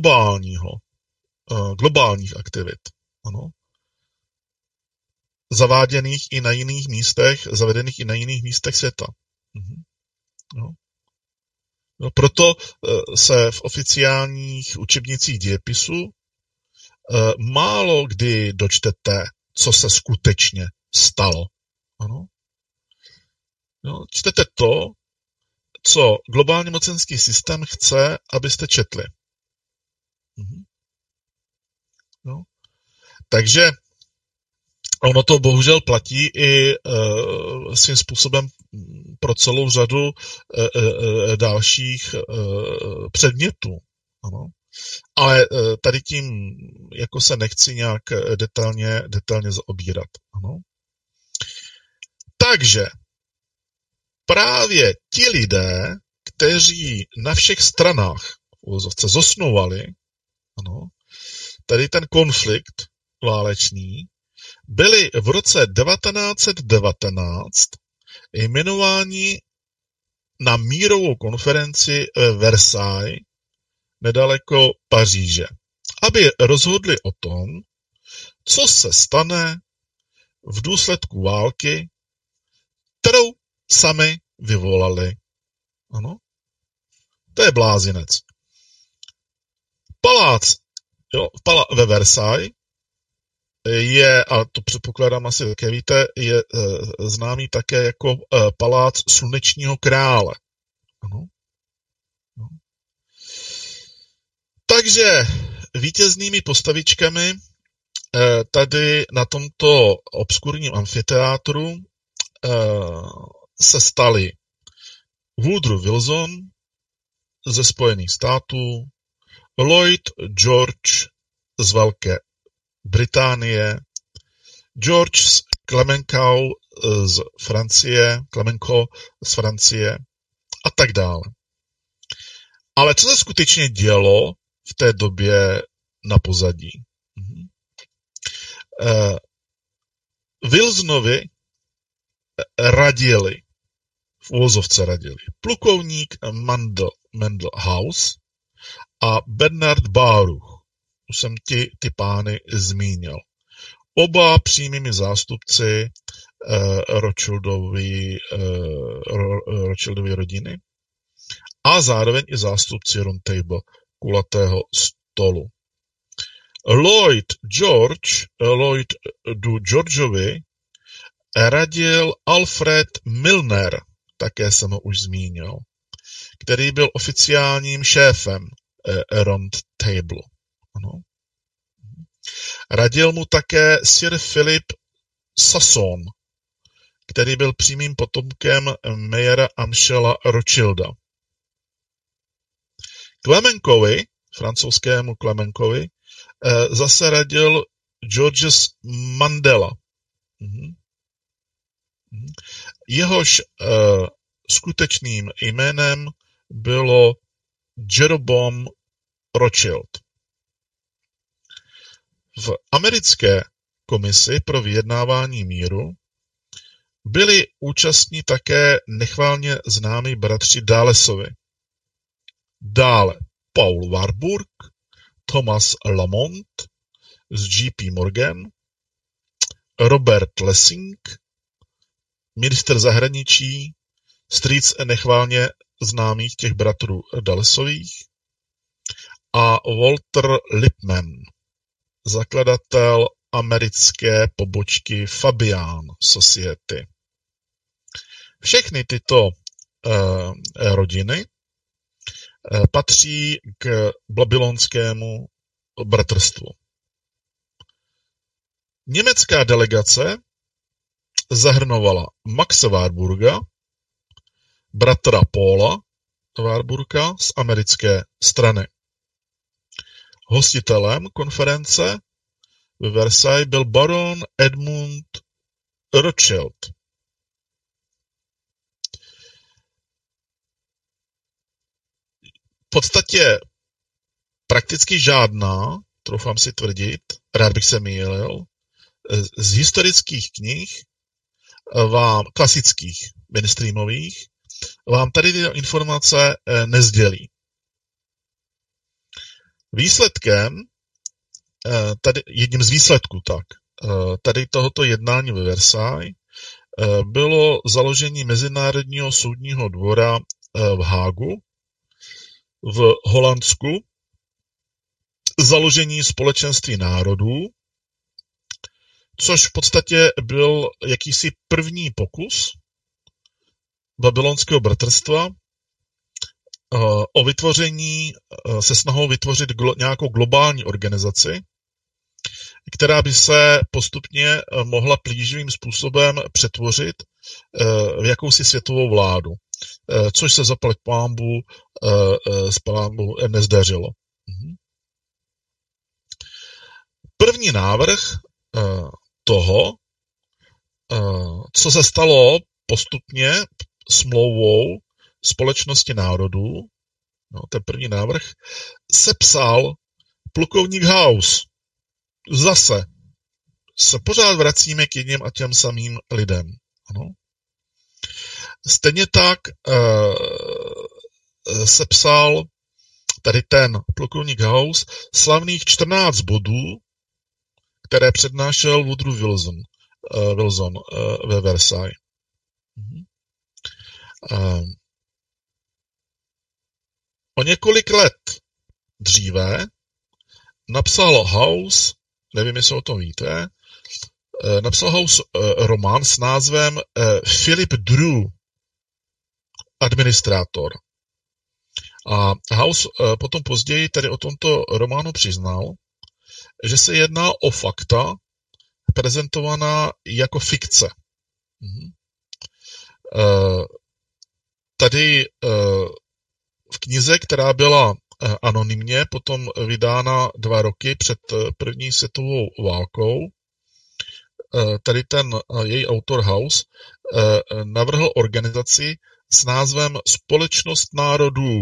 C: globálních aktivit. Ano. Zavedených i na jiných místech světa. No. No, proto se v oficiálních učebnicích dějepisu málo kdy dočtete, co se skutečně stalo. Ano. No, čtete to, co globální mocenský systém chce, abyste četli. No. Takže ono to bohužel platí i svým způsobem pro celou řadu dalších předmětů. Ano. Ale tady tím jako se nechci nějak detailně zaobírat. Ano. Takže právě ti lidé, kteří na všech stranách v uvozovce zosnovali, ano, tady ten konflikt válečný, byli v roce 1919 jmenováni na mírovou konferenci ve Versailles nedaleko Paříže, aby rozhodli o tom, co se stane v důsledku války, kterou sami vyvolali. Ano? To je blázinec. Palác ve Versailles je, a to předpokládám asi také víte, je známý také jako palác slunečního krále. Ano. No. Takže vítěznými postavičkami tady na tomto obskurním amfiteátru se stali Woodrow Wilson ze Spojených států, Lloyd George z Velké Británie, George Clemenceau z Francie a tak dále. Ale co se skutečně dělo v té době na pozadí? Wilsonovi radili, v uvozovce radili, plukovník Mendel House a Bernard Baruch. Už jsem ty pány zmínil. Oba přímými zástupci Rothschildovy rodiny a zároveň i zástupci Round Table, kulatého stolu. Lloyd Georgeovi radil Alfred Milner, také jsem ho už zmínil, který byl oficiálním šéfem Round Table. Ano. Radil mu také Sir Philip Sassoon, který byl přímým potomkem Mayera Amschela Rothschilda. Clemenceauvi, francouzskému Clemenceauvi, zase radil Georges Mandela. Jehož skutečným jménem bylo Jeroboam Rothschild. V americké komisi pro vyjednávání míru byli účastní také nechválně známí bratři Dullesovi. Dále Paul Warburg, Thomas Lamont z J.P. Morgan, Robert Lessing, ministr zahraničí, strýc nechválně známých těch bratrů Dullesových, a Walter Lippmann, zakladatel americké pobočky Fabian Society. Všechny tyto rodiny patří k babylonskému bratrstvu. Německá delegace zahrnovala Maxe Warburga, bratra Paula Warburga z americké strany. Hostitelem konference ve Versailles byl baron Edmund Rothschild. V podstatě prakticky žádná, troufám si tvrdit, rád bych se mýlil, z historických knih vám, klasických mainstreamových, vám tady tyto informace nesdělí. Výsledkem, jedním z výsledků tady tohoto jednání ve Versailles bylo založení Mezinárodního soudního dvora v Hágu, v Holandsku, založení Společenství národů, což v podstatě byl jakýsi první pokus babylonského bratrstva o vytvoření, se snahou vytvořit nějakou globální organizaci, která by se postupně mohla plíživým způsobem přetvořit v jakousi světovou vládu, což se zaplať pánbu nezdařilo. První návrh toho, co se stalo postupně smlouvou Společnosti národů, ten první návrh, sepsal plukovník House. Zase se pořád vracíme k jedním a těm samým lidem. Ano. Stejně tak sepsal tady ten plukovník House slavných 14 bodů, které přednášel Woodrow Wilson ve Versailles. O několik let dříve napsal House, nevím, jestli o tom víte, napsal House román s názvem Philip Drew, administrátor. A House potom později tedy o tomto románu přiznal, že se jedná o fakta prezentovaná jako fikce. Tady v knize, která byla anonymně potom vydána 2 roky před první světovou válkou, tady ten její autor House navrhl organizaci s názvem Společnost národů.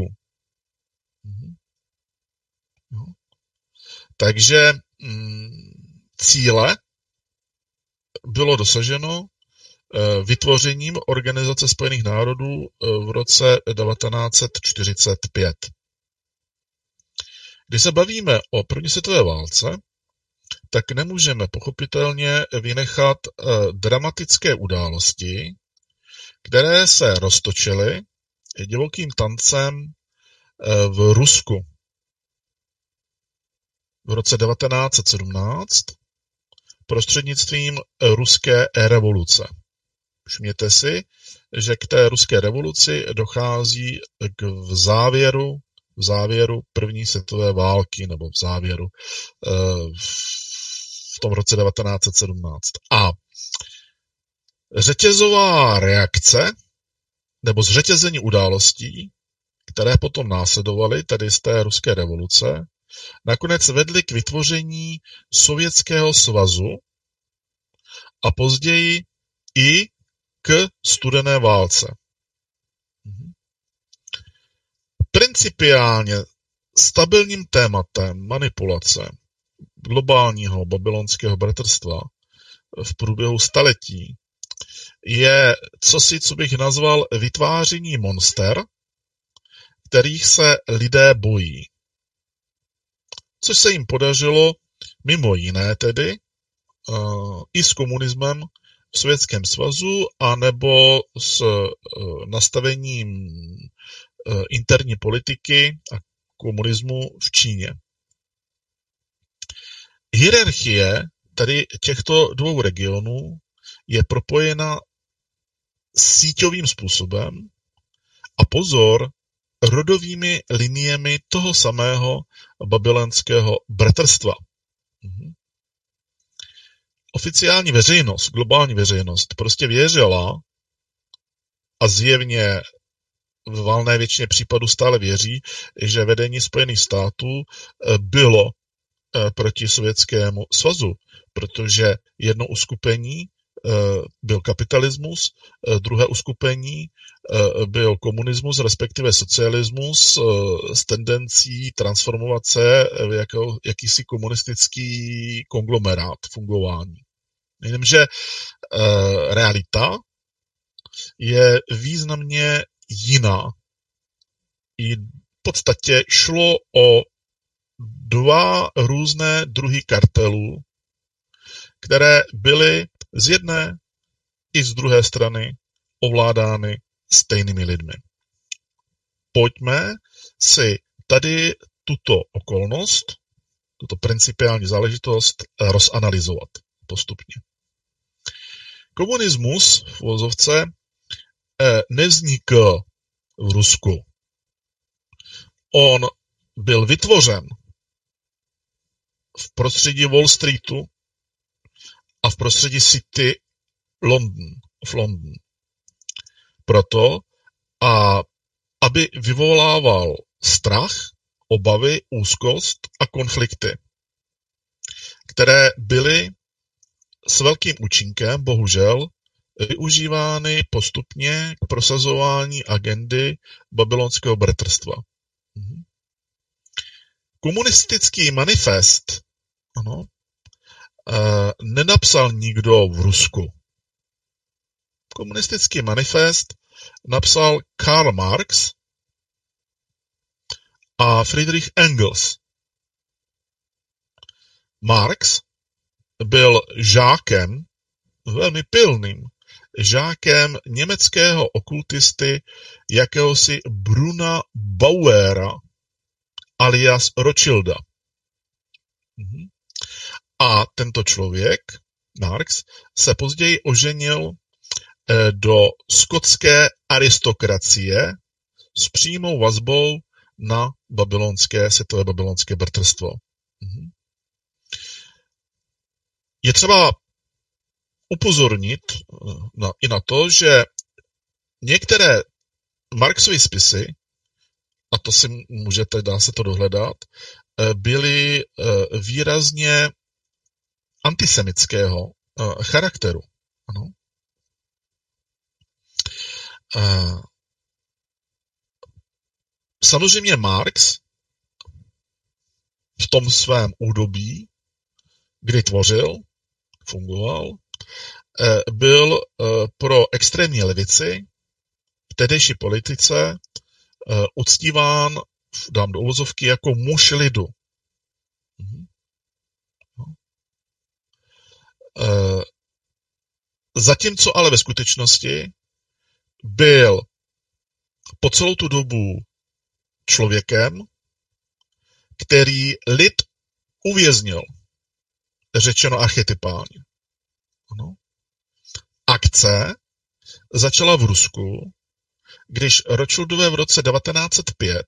C: Takže cíle bylo dosaženo vytvořením Organizace spojených národů v roce 1945. Když se bavíme o první světové válce, tak nemůžeme pochopitelně vynechat dramatické události, které se roztočily divokým tancem v Rusku v roce 1917 prostřednictvím ruské revoluce. Všimněte si, že k té ruské revoluci dochází v závěru první světové války, nebo v závěru v tom roce 1917. A řetězová reakce, nebo zřetězení událostí, které potom následovaly, tedy z té ruské revoluce, nakonec vedly k vytvoření Sovětského svazu a později i k studené válce. Principiálně stabilním tématem manipulace globálního babylonského bratrstva v průběhu staletí je cosi, co bych nazval vytváření monster, kterých se lidé bojí. Což se jim podařilo mimo jiné tedy i s komunismem v Sovětském svazu anebo s nastavením interní politiky a komunismu v Číně. Hierarchie tady těchto 2 regionů je propojena síťovým způsobem a pozor, rodovými liniemi toho samého babylonského bratrstva. Oficiální veřejnost, globální veřejnost prostě věřila a zjevně v valné většině případů stále věří, že vedení Spojených států bylo proti Sovětskému svazu, protože jedno uskupení byl kapitalismus, druhé uskupení byl komunismus, respektive socialismus s tendencí transformovat se v jakýsi komunistický konglomerát fungování. Jenomže realita je významně jiná. I v podstatě šlo o 2 různé druhy kartelů, které byly z jedné i z druhé strany ovládány stejnými lidmi. Pojďme si tady tuto okolnost, tuto principiální záležitost rozanalyzovat postupně. Komunismus v uvozovce nevznikl v Rusku. On byl vytvořen v prostředí Wall Streetu a v prostředí City London. Proto, aby vyvolával strach, obavy, úzkost a konflikty, které byly s velkým účinkem, bohužel, využívány postupně k prosazování agendy babylonského bratrstva. Komunistický manifest nenapsal nikdo v Rusku. Komunistický manifest napsal Karl Marx a Friedrich Engels. Marx byl žákem, velmi pilným žákem německého okultisty jakéhosi Bruna Bauera alias Rothschilda. A tento člověk, Marx, se později oženil do skotské aristokracie s přímou vazbou na světové babylonské bratrstvo. Je třeba upozornit i na to, že některé Marxovy spisy, a to si dá se to dohledat, byly výrazně antisemického charakteru. Ano. Samozřejmě Marx v tom svém údobí, kdy fungoval, byl pro extrémní levici v tehdejší politice uctíván, dám do uvozovky, jako muž lidu. Zatímco ale ve skutečnosti byl po celou tu dobu člověkem, který lid uvěznil, řečeno archetypálně. Ano. Akce začala v Rusku, když Rothschildové v roce 1905,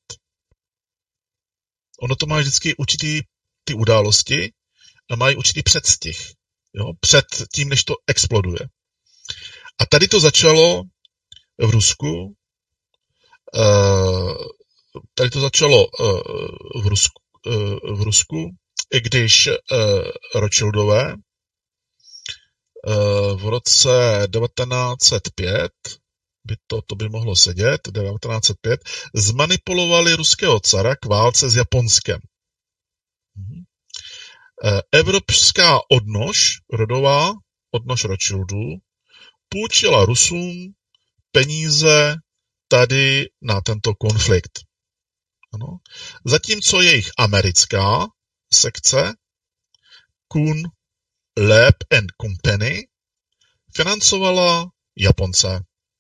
C: ono to má vždycky určitý ty události a mají určitý předstih, jo, před tím, než to exploduje. A tady to začalo v Rusku, v Rusku, i když Rothschildové v roce 1905, to by mohlo sedět, 1905, zmanipulovali ruského cara k válce s Japonskem. Evropská rodová odnož Rothschildů, půjčila Rusům peníze tady na tento konflikt. Ano. Zatímco jejich americká sekce Kuhn, Loeb and Company financovala Japonce.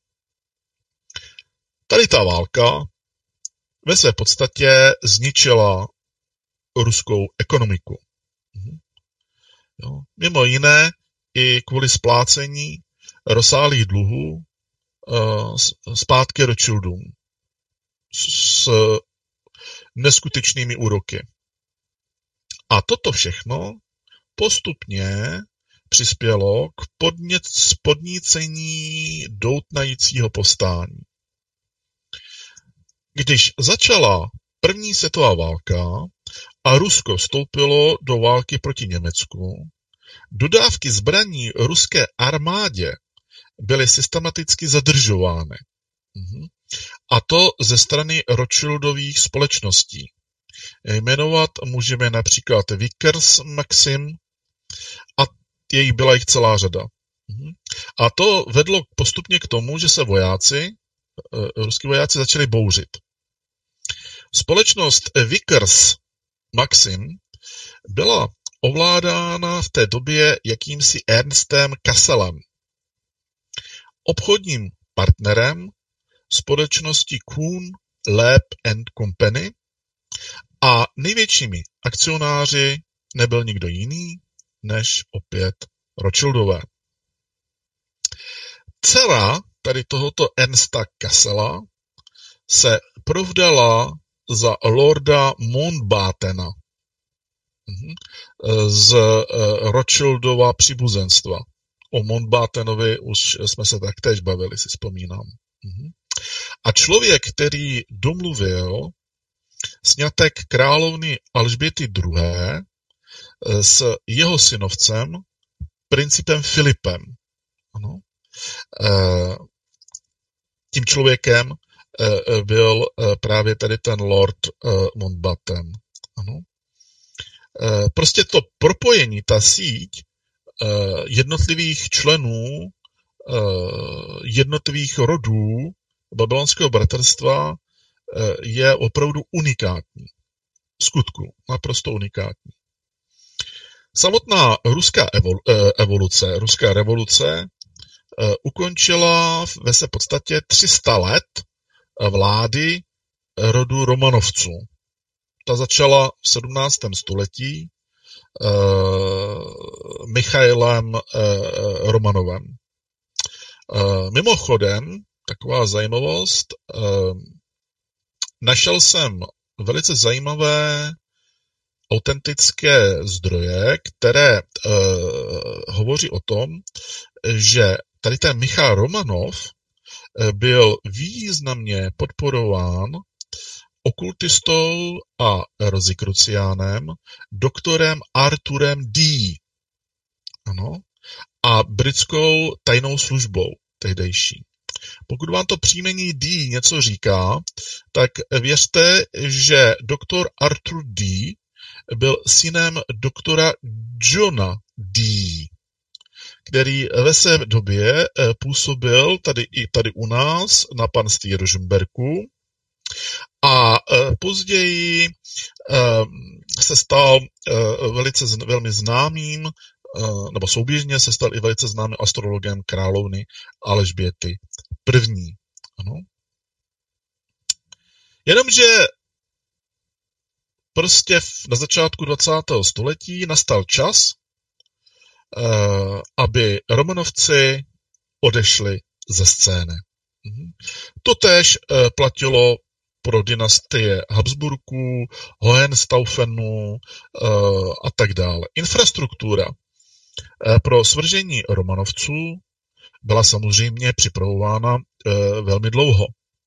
C: Tady ta válka ve své podstatě zničila ruskou ekonomiku. Jo. Mimo jiné i kvůli splácení rozsáhlých dluhů zpátky Rothschildům s neskutečnými úroky. A toto všechno postupně přispělo k podnícení doutnajícího povstání. Když začala první světová válka a Rusko vstoupilo do války proti Německu, dodávky zbraní ruské armádě byly systematicky zadržovány. A to ze strany Rothschildových společností. Jmenovat můžeme například Vickers Maxim, a byla jich celá řada. A to vedlo postupně k tomu, že se ruský vojáci začali bouřit. Společnost Vickers Maxim byla ovládána v té době jakýmsi Ernstem Kasselem, obchodním partnerem společnosti Kuhn, Loeb and Company, a největšími akcionáři nebyl nikdo jiný než opět Rothschildové. Dcera tady tohoto Ernsta Kassela se provdala za lorda Mountbattena z Rothschildova příbuzenstva. O Mountbattenovi už jsme se taktéž bavili, si vzpomínám. A člověk, který domluvil sňatek královny Alžběty II. S jeho synovcem, principem Filipem. Ano. Tím člověkem byl právě tady ten lord Mountbatten. Ano. Prostě to propojení, ta síť jednotlivých členů, jednotlivých rodů babylonského bratrstva je opravdu unikátní. V skutku, naprosto unikátní. Samotná ruská revoluce ukončila ve své podstatě 300 let vlády rodu Romanovců. Ta začala v 17. století Michailem Romanovem. Mimochodem, taková zajímavost, našel jsem velice zajímavé autentické zdroje, které hovoří o tom, že tady ten Michal Romanov byl významně podporován okultistou a rozikruciánem, doktorem Arthurem D. Ano, a britskou tajnou službou tehdejší. Pokud vám to příjmení D něco říká, tak věřte, že doktor Arthur D. byl synem doktora Johna D., který ve své době působil tady u nás na panství Rožmberku a později se stal velmi známým, nebo souběžně se stal i velice známým astrologem královny Alžběty I. Ano. Jenomže prostě na začátku 20. století nastal čas, aby Romanovci odešli ze scény. Totéž platilo pro dynastie Habsburků, Hohenstaufenů a tak dále. Infrastruktura pro svržení Romanovců byla samozřejmě připravována velmi dlouho.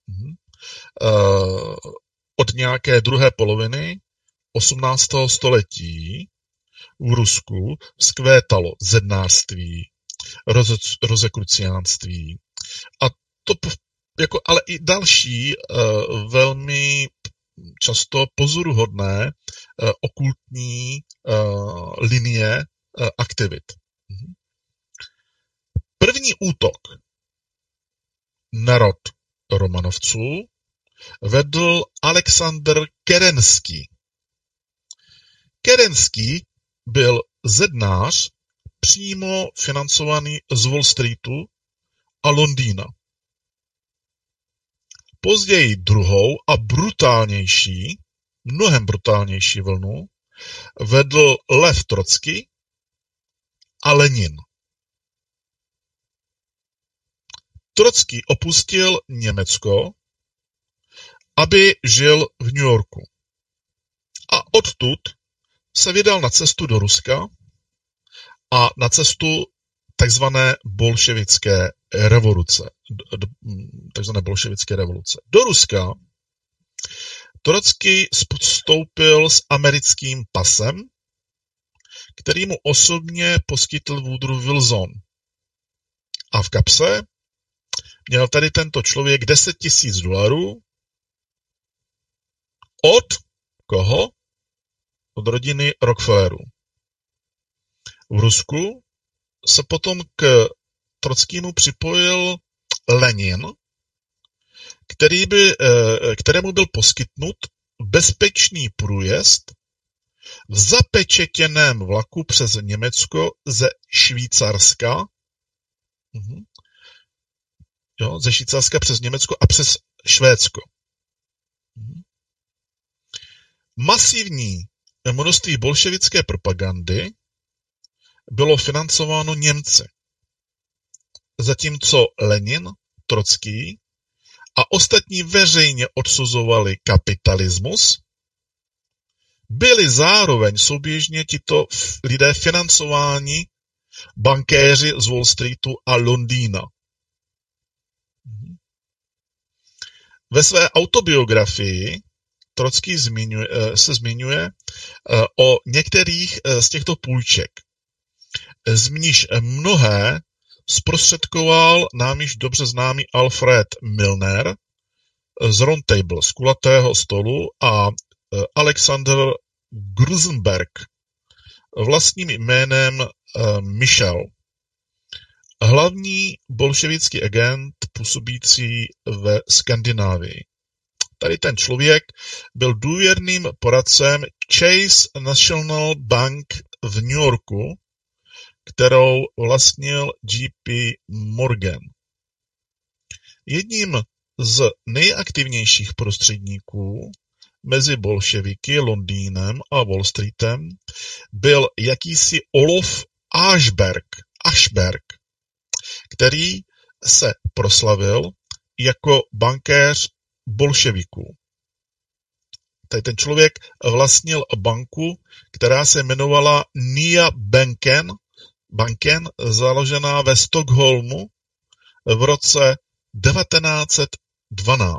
C: Od nějaké druhé poloviny 18. století v Rusku vzkvétalo zednářství, rozekruciánství a to ale i další velmi často pozoruhodné okultní linie aktivit. První útok na rod Romanovců vedl Alexander Kerenský. Kerenský byl zednář přímo financovaný z Wall Streetu a Londýna. Později druhou a brutálnější, mnohem brutálnější vlnu vedl Lev Trocký a Lenin. Trocký opustil Německo, aby žil v New Yorku. A odtud se vydal na cestu do Ruska a na cestu takzvané bolševické revoluce. Do Ruska Trocký vstoupil s americkým pasem, který mu osobně poskytl Woodrow Wilson. A v kapse měl tady tento člověk $10,000 od koho? Od rodiny Rockefellerů. V Rusku se potom k Trockýmu připojil Lenin, kterému byl poskytnut bezpečný průjezd v zapečetěném vlaku přes Německo ze Švýcarska, ze Švýcarska přes Německo a přes Švédsko. Masivní množství bolševické propagandy bylo financováno Němci, zatímco Lenin, Trocký a ostatní veřejně odsuzovali kapitalismus, byli zároveň souběžně tito lidé financováni bankéři z Wall Streetu a Londýna. Ve své autobiografii Trocký se zmiňuje o některých z těchto půjček, z níž mnohé zprostředkoval nám již dobře známý Alfred Milner z Round Table, z kulatého stolu, a Alexander Grusenberg vlastním jménem Michel, hlavní bolševický agent působící ve Skandinávii. Tady ten člověk byl důvěrným poradcem Chase National Bank v New Yorku, kterou vlastnil J.P. Morgan. Jedním z nejaktivnějších prostředníků mezi bolševiky, Londýnem a Wall Streetem byl jakýsi Olof Ashberg, který se proslavil jako bankéř bolševiků. ten člověk vlastnil banku, která se jmenovala Nya Banken, založená ve Stockholmu v roce 1912.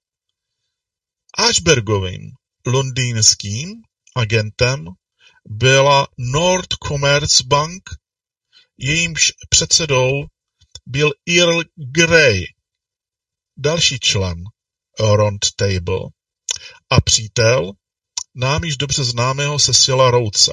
C: Ashbergovým londýnským agentem byla Nord Commerce Bank, jejímž předsedou byl Earl Grey, další člen Round Table a přítel nám již dobře známého Cecila Rhodese.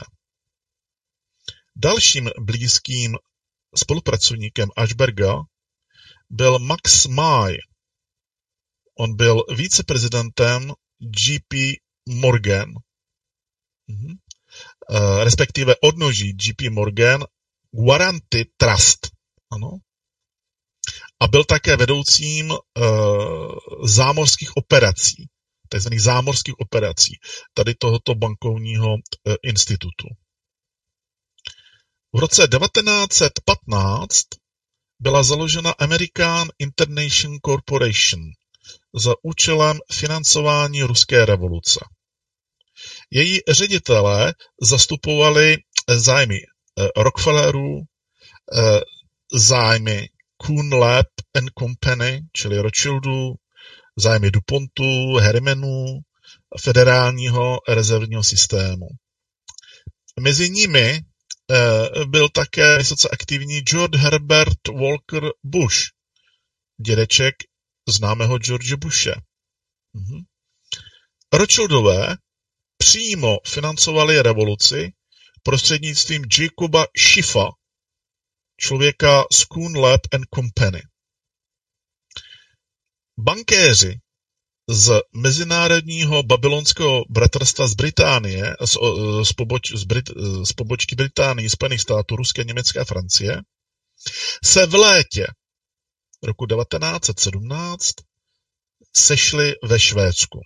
C: Dalším blízkým spolupracovníkem Ashberga byl Max May. On byl viceprezidentem JP Morgan, respektive odnoží JP Morgan Guaranty Trust. Ano. A byl také vedoucím zámořských operací, takzvaných zámořských operací, tady tohoto bankovního institutu. V roce 1915 byla založena American International Corporation za účelem financování ruské revoluce. Její ředitelé zastupovali zájmy Rockefellerů, zájmy Kuhn Lab and Company, čili Rothschildů, zájmy DuPontu, Harrimanů, federálního rezervního systému. Mezi nimi byl také vysoce aktivní George Herbert Walker Bush, dědeček známého George Bushe. Rothschildové přímo financovali revoluci prostřednictvím Jacoba Schiffa, člověka z Kuhn Lab and Company. Bankéři z Mezinárodního babylonského bratrstva z Británie, z pobočky Británie, Spojených států, Ruské, Německé a Francie, se v létě roku 1917 sešli ve Švédsku.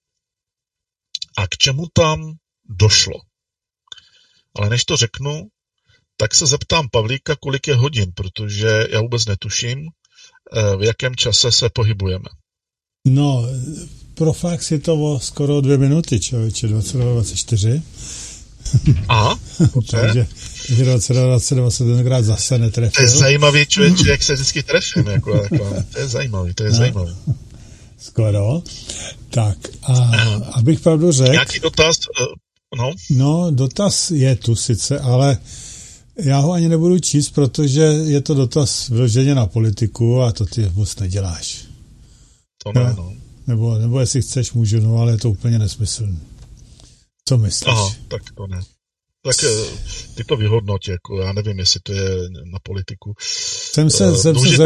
C: A k čemu tam došlo? Ale než to řeknu, tak se zeptám Pavlíka, kolik je hodin, protože já vůbec netuším, v jakém čase se pohybujeme.
B: No, pro fax je to skoro 2 minuty, člověče, 22:24.
C: Aha,
B: takže 22:22 se tenkrát zase netrefil.
C: To je zajímavý, člověče, jak se vždycky trefím. To je zajímavý.
B: Skoro. Tak, a abych pravdu řekl...
C: Nějaký dotaz?
B: No, dotaz je tu sice, ale já ho ani nebudu číst, protože je to dotaz vyloženě na politiku a to ty moc neděláš.
C: To ne, no.
B: Nebo jestli chceš, můžu, no, ale je to úplně nesmyslný. Co myslíš?
C: Aha, tak to ne. Tak ty to vyhodnotí, jako já nevím, jestli to je na politiku.
B: Jsem se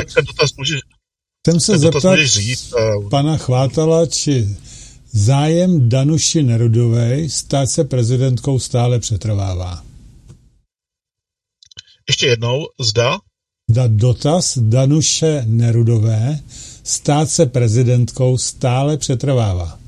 B: zeptat pana Chvátala, či zájem Danuši Nerudové stát se prezidentkou stále přetrvává.
C: Ještě jednou, zda?
B: Dotaz Danuše Nerudové stát se prezidentkou stále přetrvává.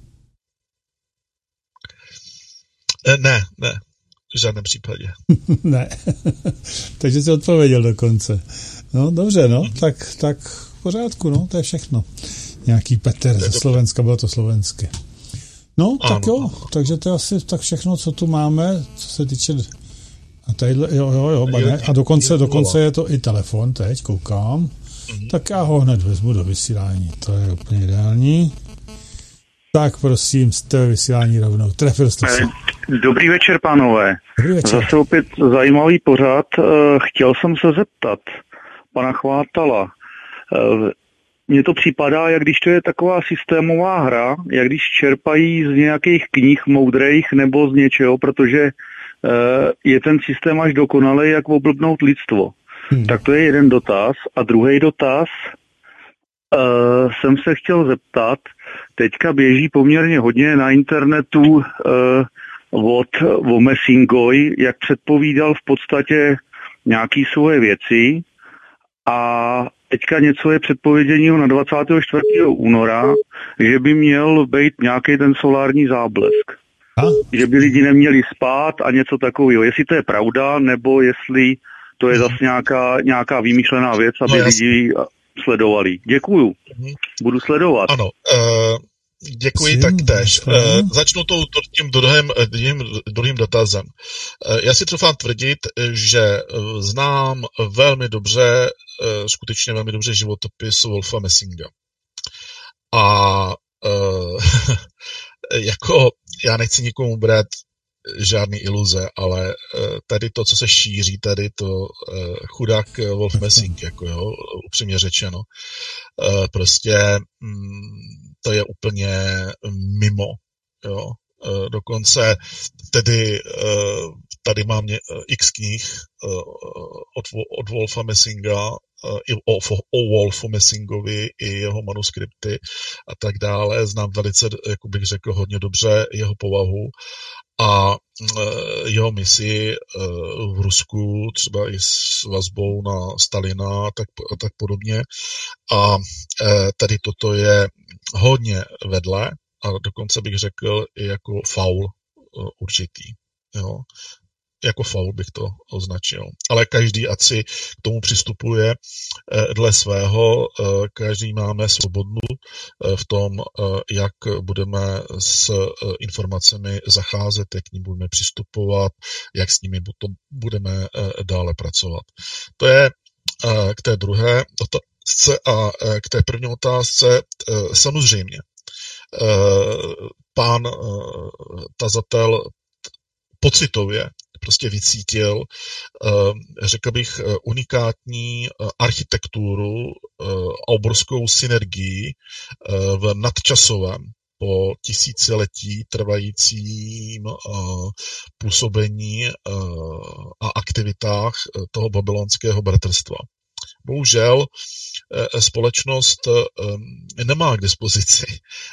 C: Ne, v žádném případě.
B: Ne, takže jsi odpověděl dokonce. No, dobře, no, tak v pořádku, no, to je všechno. Nějaký Petr ze Slovenska, bylo to slovenské. No, ano, tak jo, ano. Takže to je asi tak všechno, co tu máme, co se týče... A tadyhle, jo, a dokonce je to i telefon teď, koukám. Tak já ho hned vezmu do vysílání, to je úplně ideální. Tak prosím, jste ve vysílání rovnou. Trefil jste se.
E: Dobrý večer, pánové.
B: Dobrý večer.
E: Zase opět zajímavý pořad. Chtěl jsem se zeptat pana Chvátala. Mně to připadá, jak když to je taková systémová hra, jak když čerpají z nějakých knih moudrejch nebo z něčeho, protože je ten systém až dokonalý, jak oblbnout lidstvo. Tak to je jeden dotaz. A druhý dotaz, jsem se chtěl zeptat, teďka běží poměrně hodně na internetu od Messingoy, jak předpovídal v podstatě nějaký svoje věci a teďka něco je předpověděného na 24. února, že by měl být nějaký ten solární záblesk. Že by lidi neměli spát a něco takového. Jestli to je pravda, nebo jestli to je zase nějaká vymýšlená věc, aby lidi sledovali. Děkuju. Budu sledovat.
C: Ano. Děkuji taktéž. Začnu tím druhým dotazem. Já si troufám tvrdit, že znám velmi dobře, skutečně velmi dobře životopis Wolfa Messinga. A jako já nechci nikomu brát žádný iluze, ale tady to, co se šíří, tady to chudák Wolf Messing, jako jo, upřímně řečeno, prostě to je úplně mimo, jo. Dokonce tedy tady mám x knih od Wolfa Messinga, i o Wolfu Messingovi, i jeho manuskripty a tak dále. Znám velice, jak bych řekl, hodně dobře jeho povahu a jeho misi v Rusku, třeba i s vazbou na Stalina a tak podobně. A tady toto je hodně vedle a dokonce bych řekl i jako faul určitý. Jo. Jako faul bych to označil. Ale každý ať si k tomu přistupuje dle svého, každý máme svobodu v tom, jak budeme s informacemi zacházet, jak k ním budeme přistupovat, jak s nimi budeme dále pracovat. To je k té druhé otázce a k té první otázce samozřejmě. Pán tazatel pocitově prostě vycítil, řekl bych, unikátní architekturu a obrovskou synergii v nadčasovém po tisíciletí trvajícím působení a aktivitách toho babylonského bratrstva. Bohužel společnost nemá k dispozici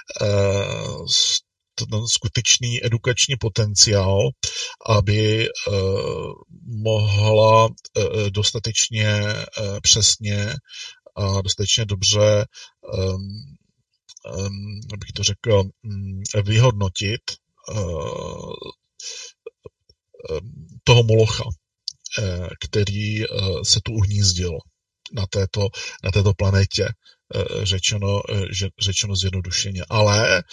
C: ten skutečný edukační potenciál, aby mohla dostatečně přesně a dostatečně dobře, abych to řekl, vyhodnotit toho molocha, který se tu uhnízdil na této planetě, řečeno zjednodušeně. Ale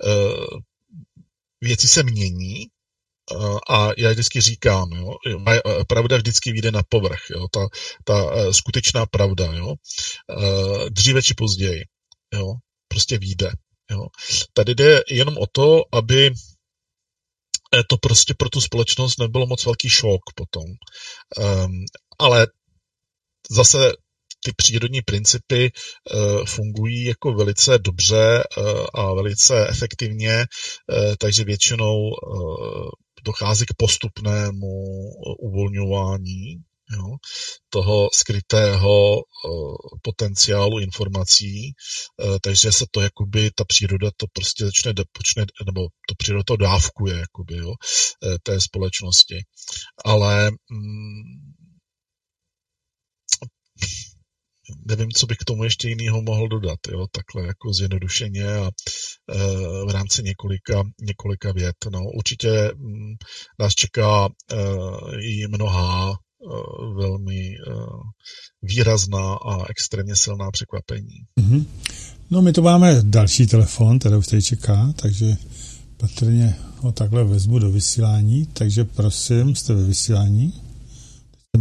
C: věci se mění a já vždycky říkám, jo, pravda vždycky vyjde na povrch, jo, ta skutečná pravda, jo, dříve či později, jo, prostě vyjde, jo. Tady jde jenom o to, aby to prostě pro tu společnost nebylo moc velký šok potom. Ale zase ty přírodní principy fungují jako velice dobře a velice efektivně, takže většinou dochází k postupnému uvolňování, jo, toho skrytého potenciálu informací, takže se to jakoby, ta příroda to prostě nebo to příroda to dávkuje, jakoby, jo, té společnosti. Ale nevím, co bych k tomu ještě jinýho mohl dodat, jo, takhle jako zjednodušeně a v rámci několika vět. No, určitě nás čeká i mnohá velmi výrazná a extrémně silná překvapení.
B: Mm-hmm. No, my tu máme další telefon, který už tady čeká, takže patrně ho takhle vezmu do vysílání, takže prosím, jste ve vysílání. Chce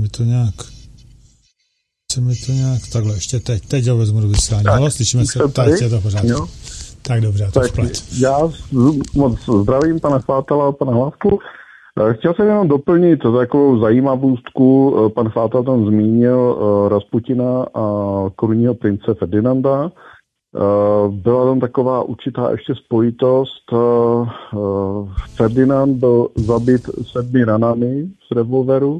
B: mi to nějak takhle, ještě teď ho vezmu do vysílání. Halo, slyšíme se, teď je to pořád. Tak dobře, to vplat.
F: Já moc zdravím pana Fátala a pana Hlávku. Chtěl jsem jenom doplnit takovou zajímavostku. Pan Fátal tam zmínil Rasputina a korunního prince Ferdinanda. Byla tam taková určitá ještě spojitost. Ferdinand byl zabit 7 ranami z revolveru.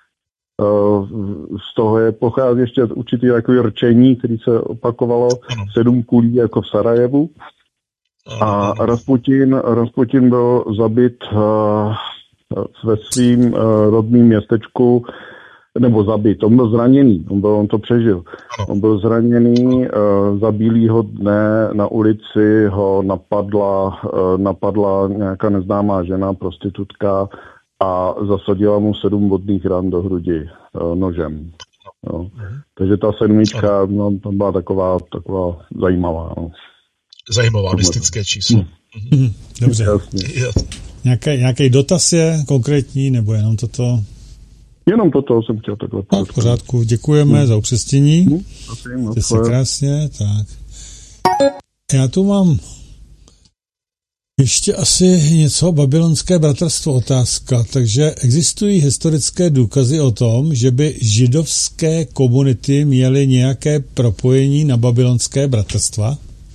F: Z toho pochází ještě určitý takový rčení, který se opakovalo 7 kulí jako v Sarajevu. A Rasputin byl zabit ve svým rodném městečku, nebo zabit. On byl zraněný, on to přežil. On byl zraněný, za bílýho dne na ulici ho napadla nějaká neznámá žena, prostitutka, a zasadila mu 7 bodných ran do hrudi nožem. No. Takže ta 7, no, to byla taková zajímavá. No.
C: zajímavá, mystické číslo.
B: Dobře. Nějaký dotaz je konkrétní, nebo jenom toto?
F: Jenom toto jsem chtěl takhle.
B: No, v pořádku, děkujeme za upřesnění. Jste se krásně, tak. Já tu mám ještě asi něco babylonské bratrstvo otázka, takže existují historické důkazy o tom, že by židovské komunity měly nějaké propojení na babylonské bratrstva?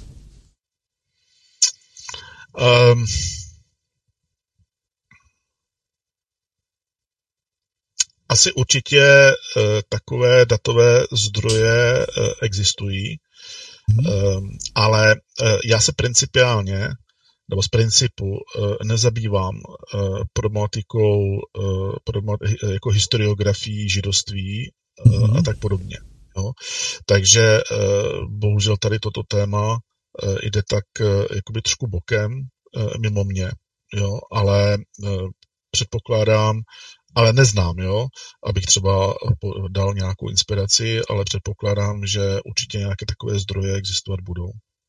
C: Asi určitě takové datové zdroje existují, ale já se principiálně nebo z principu nezabývám problematikou jako historiografií židovství a tak podobně. Jo. Takže bohužel tady toto téma jde tak jakoby trošku bokem mimo mě, jo, ale předpokládám, ale neznám, jo, abych třeba dal nějakou inspiraci, ale předpokládám, že určitě nějaké takové zdroje existovat budou.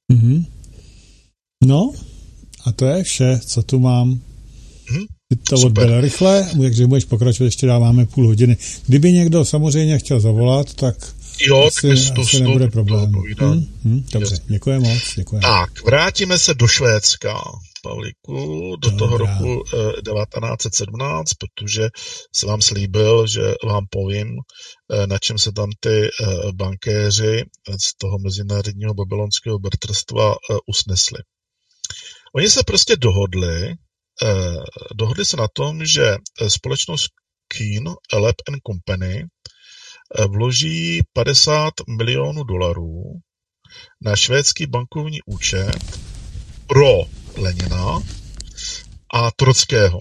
B: No, a to je vše, co tu mám. Ty to odbyl rychle, takže můžeš pokračovat, ještě dáváme půl hodiny. Kdyby někdo samozřejmě chtěl zavolat, tak asi nebude problém. Dobře, děkuji moc. Děkuji.
C: Tak, vrátíme se do Švédska, Pavlíku, do toho roku 1917, protože jsem vám slíbil, že vám povím, na čem se tam ty bankéři z toho mezinárodního babylonského bratrstva usnesli. Oni se prostě dohodli se na tom, že společnost Kuhn, Eleb & Company vloží $50 milionů na švédský bankovní účet pro Lenina a Trockého.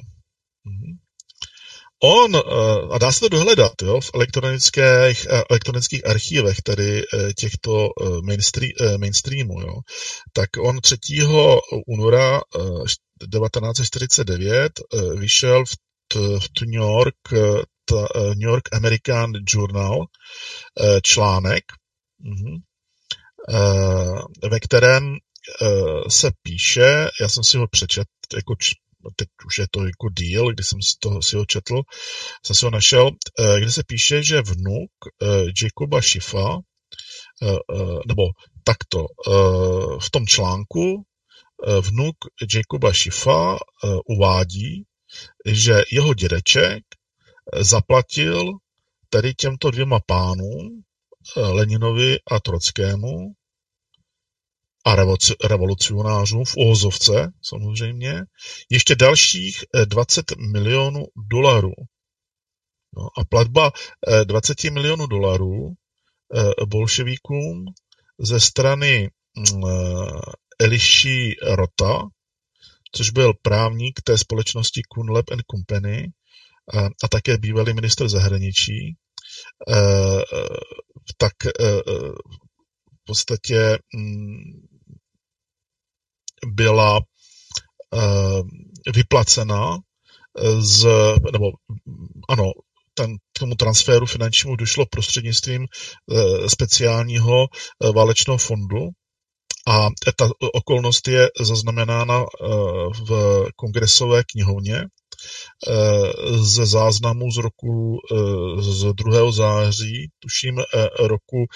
C: A dá se to dohledat, jo, v elektronických archívech tady těchto mainstreamů, jo, tak on 3. února 1949 vyšel v New York American Journal článek, ve kterém se píše, já jsem si ho přečetl, jako teď už je to jako díl, když jsem si ho četl, jsem si ho našel, kde se píše, že vnuk Jacoba Schiffa, nebo takto, v tom článku vnuk Jacoba Schiffa uvádí, že jeho dědeček zaplatil tady těmto dvěma pánům, Leninovi a Trockému, a revolucionářům v uvozovce samozřejmě, ještě dalších $20 milionů. No, a platba $20 milionů bolševíkům ze strany Eliši Rota, což byl právník té společnosti Kuhn, Eleb & Company a také bývalý ministr zahraničí, tak v podstatě byla vyplacena k tomu transferu finančnímu došlo prostřednictvím speciálního válečného fondu a ta okolnost je zaznamenána v kongresové knihovně ze záznamu z 2. září, tuším, roku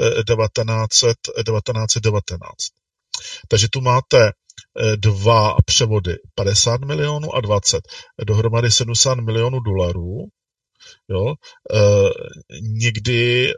C: 1919. Takže tu máte dva převody, 50 milionů a 20, dohromady $70 milionů. Jo? Někdy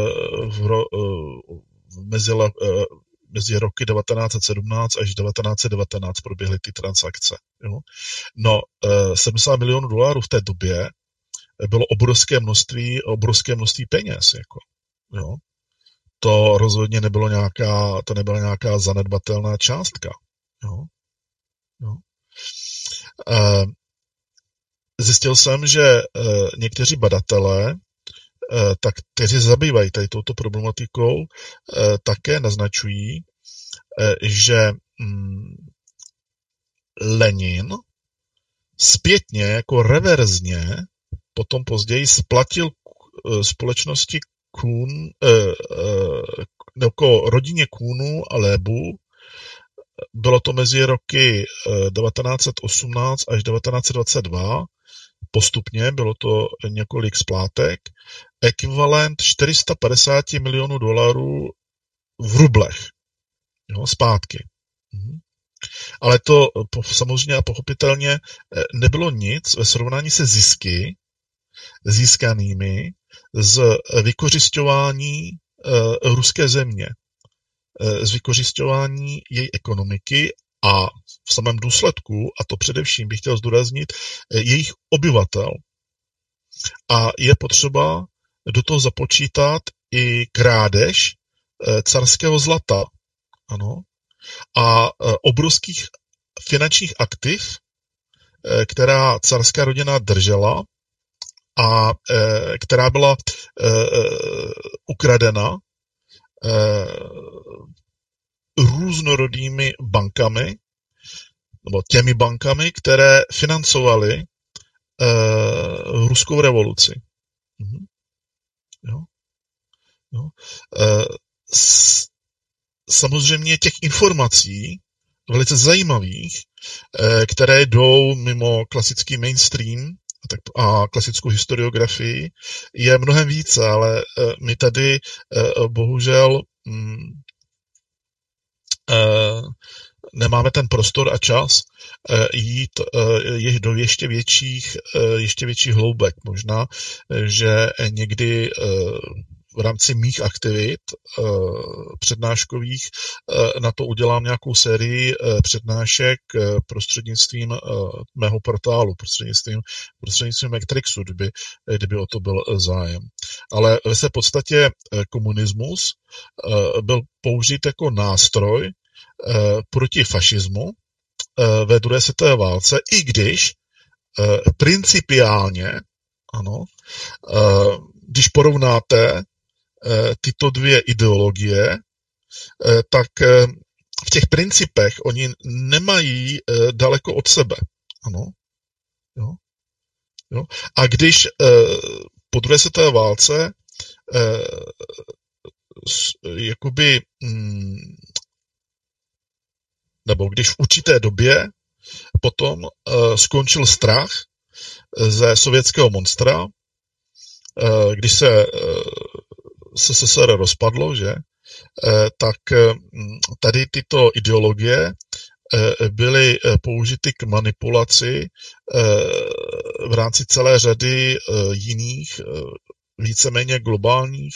C: mezi roky 1917 až 1919 proběhly ty transakce. Jo? No, $70 milionů v té době bylo obrovské množství peněz. Jako, jo? To rozhodně nebyla nějaká zanedbatelná částka. Jo? Jo? Zjistil jsem, že někteří badatelé, kteří se zabývají tady touto problematikou, také naznačují, že Lenin zpětně jako reverzně potom později splatil společnosti Kuhn, jako rodině Kuhnů a Lebu Bylo to mezi roky 1918 až 1922. Postupně bylo to několik splátek. Ekvivalent 450 milionů dolarů v rublech. Jo, zpátky. Ale to samozřejmě a pochopitelně nebylo nic ve srovnání se zisky získanými z vykořisťování ruské země, z vykořisťování její ekonomiky a v samém důsledku, a to především bych chtěl zdůraznit, jejich obyvatel. A je potřeba do toho započítat i krádež carského zlata, ano, a obrovských finančních aktiv, která carská rodina držela a která byla ukradena různorodými bankami, nebo těmi bankami, které financovaly ruskou revoluci. Jo. Jo. Samozřejmě těch informací velice zajímavých, které jdou mimo klasický mainstream a klasickou historiografii, je mnohem více, ale my tady bohužel nemáme ten prostor a čas jít do ještě větších hloubek. Možná, že někdy v rámci mých aktivit přednáškových na to udělám nějakou sérii přednášek prostřednictvím mého portálu, prostřednictvím Matrixu, kdyby o to byl zájem. Ale ve své podstatě komunismus byl použit jako nástroj proti fašismu ve druhé světové válce, i když principiálně, ano, když porovnáte tyto dvě ideologie, tak v těch principech oni nemají daleko od sebe. Ano. Jo. Jo. A když po druhé světové válce jakoby nebo když v určité době potom skončil strach ze sovětského monstra, když se SSSR rozpadlo, že, tak tady tyto ideologie byly použity k manipulaci v rámci celé řady jiných víceméně globálních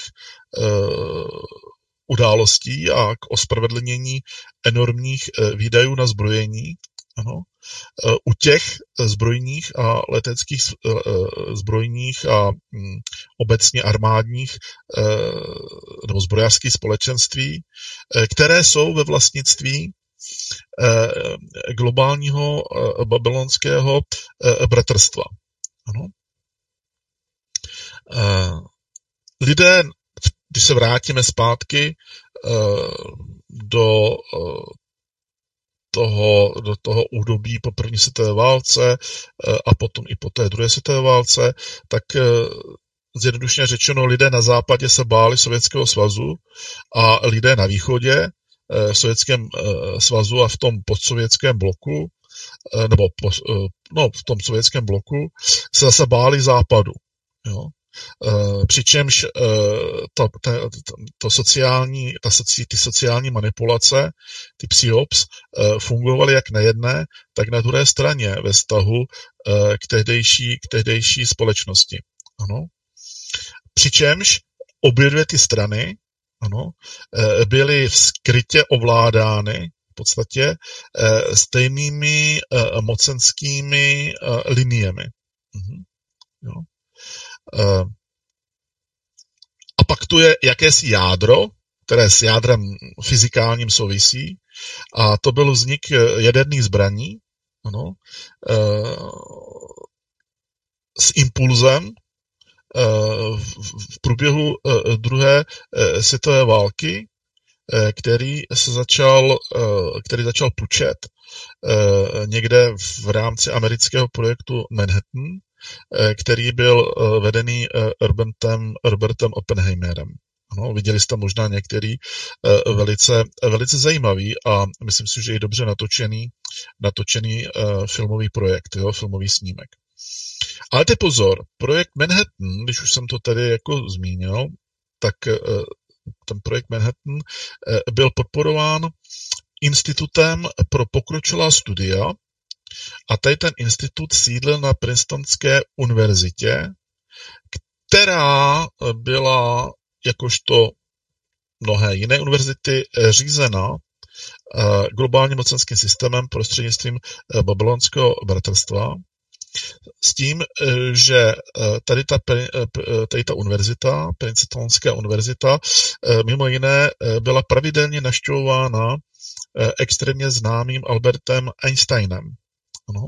C: událostí a k ospravedlnění enormních výdajů na zbrojení. Ano. U těch zbrojních a leteckých zbrojních a obecně armádních nebo zbrojařských společenství, které jsou ve vlastnictví globálního babylonského bratrstva. Ano. Lidé, když se vrátíme zpátky do toho údobí po první světové válce a potom i po té druhé světové válce, tak zjednodušeně řečeno, lidé na západě se báli Sovětského svazu a lidé na východě v Sovětském svazu a v tom postsovětském bloku, nebo v tom sovětském bloku se zase báli západu. Jo? Přičemž ty sociální manipulace, ty psyops, fungovaly jak na jedné, tak na druhé straně ve vztahu k tehdejší společnosti. Ano. Přičemž obě dvě ty strany, ano, byly skrytě ovládány v podstatě stejnými mocenskými liniemi. Jo. A pak tu je jakési jádro, které s jádrem fyzikálním souvisí, a to byl vznik jaderných zbraní, ano, s impulzem v průběhu druhé světové války, který začal pučet někde v rámci amerického projektu Manhattan, který byl vedený Robertem Oppenheimerem. Ano, viděli jste možná některý velice zajímavý a myslím si, že i dobře natočený filmový projekt, jo, filmový snímek. Ale teď pozor, projekt Manhattan, když už jsem to tady jako zmínil, tak ten projekt Manhattan byl podporován Institutem pro pokročilá studia a tady ten institut sídlil na Princetonské univerzitě, která byla jakožto mnohé jiné univerzity řízena globálním mocenským systémem prostřednictvím babylonského bratrstva, s tím, že tady ta univerzita, Princetonská univerzita, mimo jiné byla pravidelně navštěvována extrémně známým Albertem Einsteinem. Ano.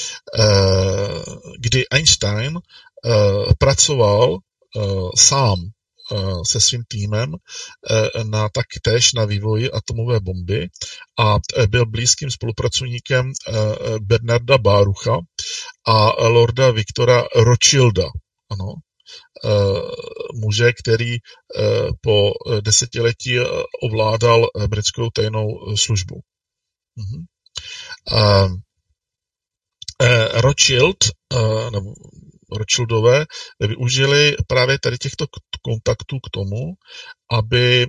C: Kdy Einstein pracoval sám se svým týmem též na vývoji atomové bomby a byl blízkým spolupracovníkem Bernarda Barucha a lorda Viktora Rothschilda. Ano. Muže, který po desetiletí ovládal britskou tajnou službu. Rothschildové využili právě tady těchto kontaktů k tomu, aby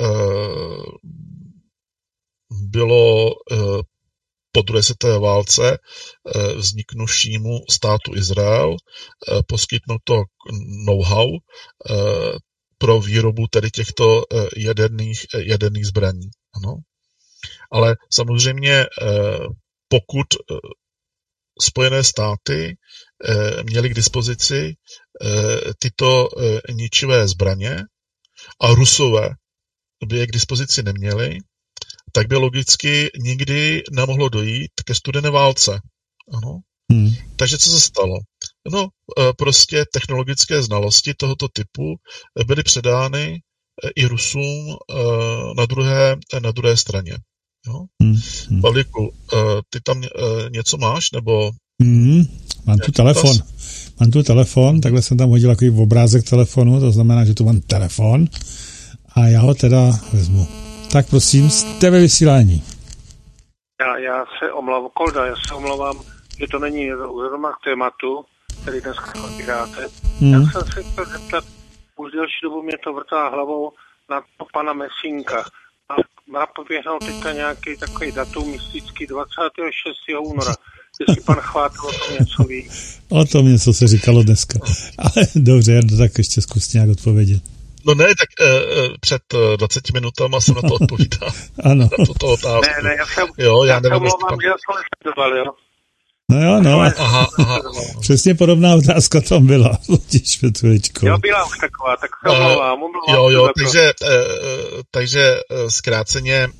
C: bylo po druhé světové válce vzniknuvšímu státu Izrael poskytnuto know-how pro výrobu tady těchto jaderných zbraní. Ano. Ale samozřejmě pokud Spojené státy měly k dispozici tyto ničivé zbraně a Rusové by je k dispozici neměli, tak by logicky nikdy nemohlo dojít ke studené válce. Ano. Takže co se stalo? No, prostě technologické znalosti tohoto typu byly předány i Rusům na druhé straně. Jo? Pavlíku, ty tam něco máš, nebo... Mám tu telefon, takhle jsem tam hodil takový obrázek telefonu, to znamená, že tu mám telefon a já ho teda vezmu. Tak prosím, jste ve vysílání.
G: Já se omlouvám, že to není zrovna k tématu, který dneska probíráte. Já jsem se chtěl zeptat, už delší dobu mě to vrtá hlavou na pana Messinka. A napoběhnou teďka nějaký takový datum mystický 26. února. Jestli pan Chvátil o tom něco ví.
B: O tom něco se říkalo dneska. Ale dobře, já tak ještě zkus nějak odpovědět.
C: No ne, tak před 20 minutama jsem na to odpovídal.
B: Ano.
C: Na tuto otázku.
G: Ne,
C: já nevím,
G: omlouvám, že já jsem nesledoval, jo.
B: No. Aha. Přesně podobná otázka tam byla.
G: Jo, byla už taková, tak se omlouvám.
C: Jo, takže zkráceně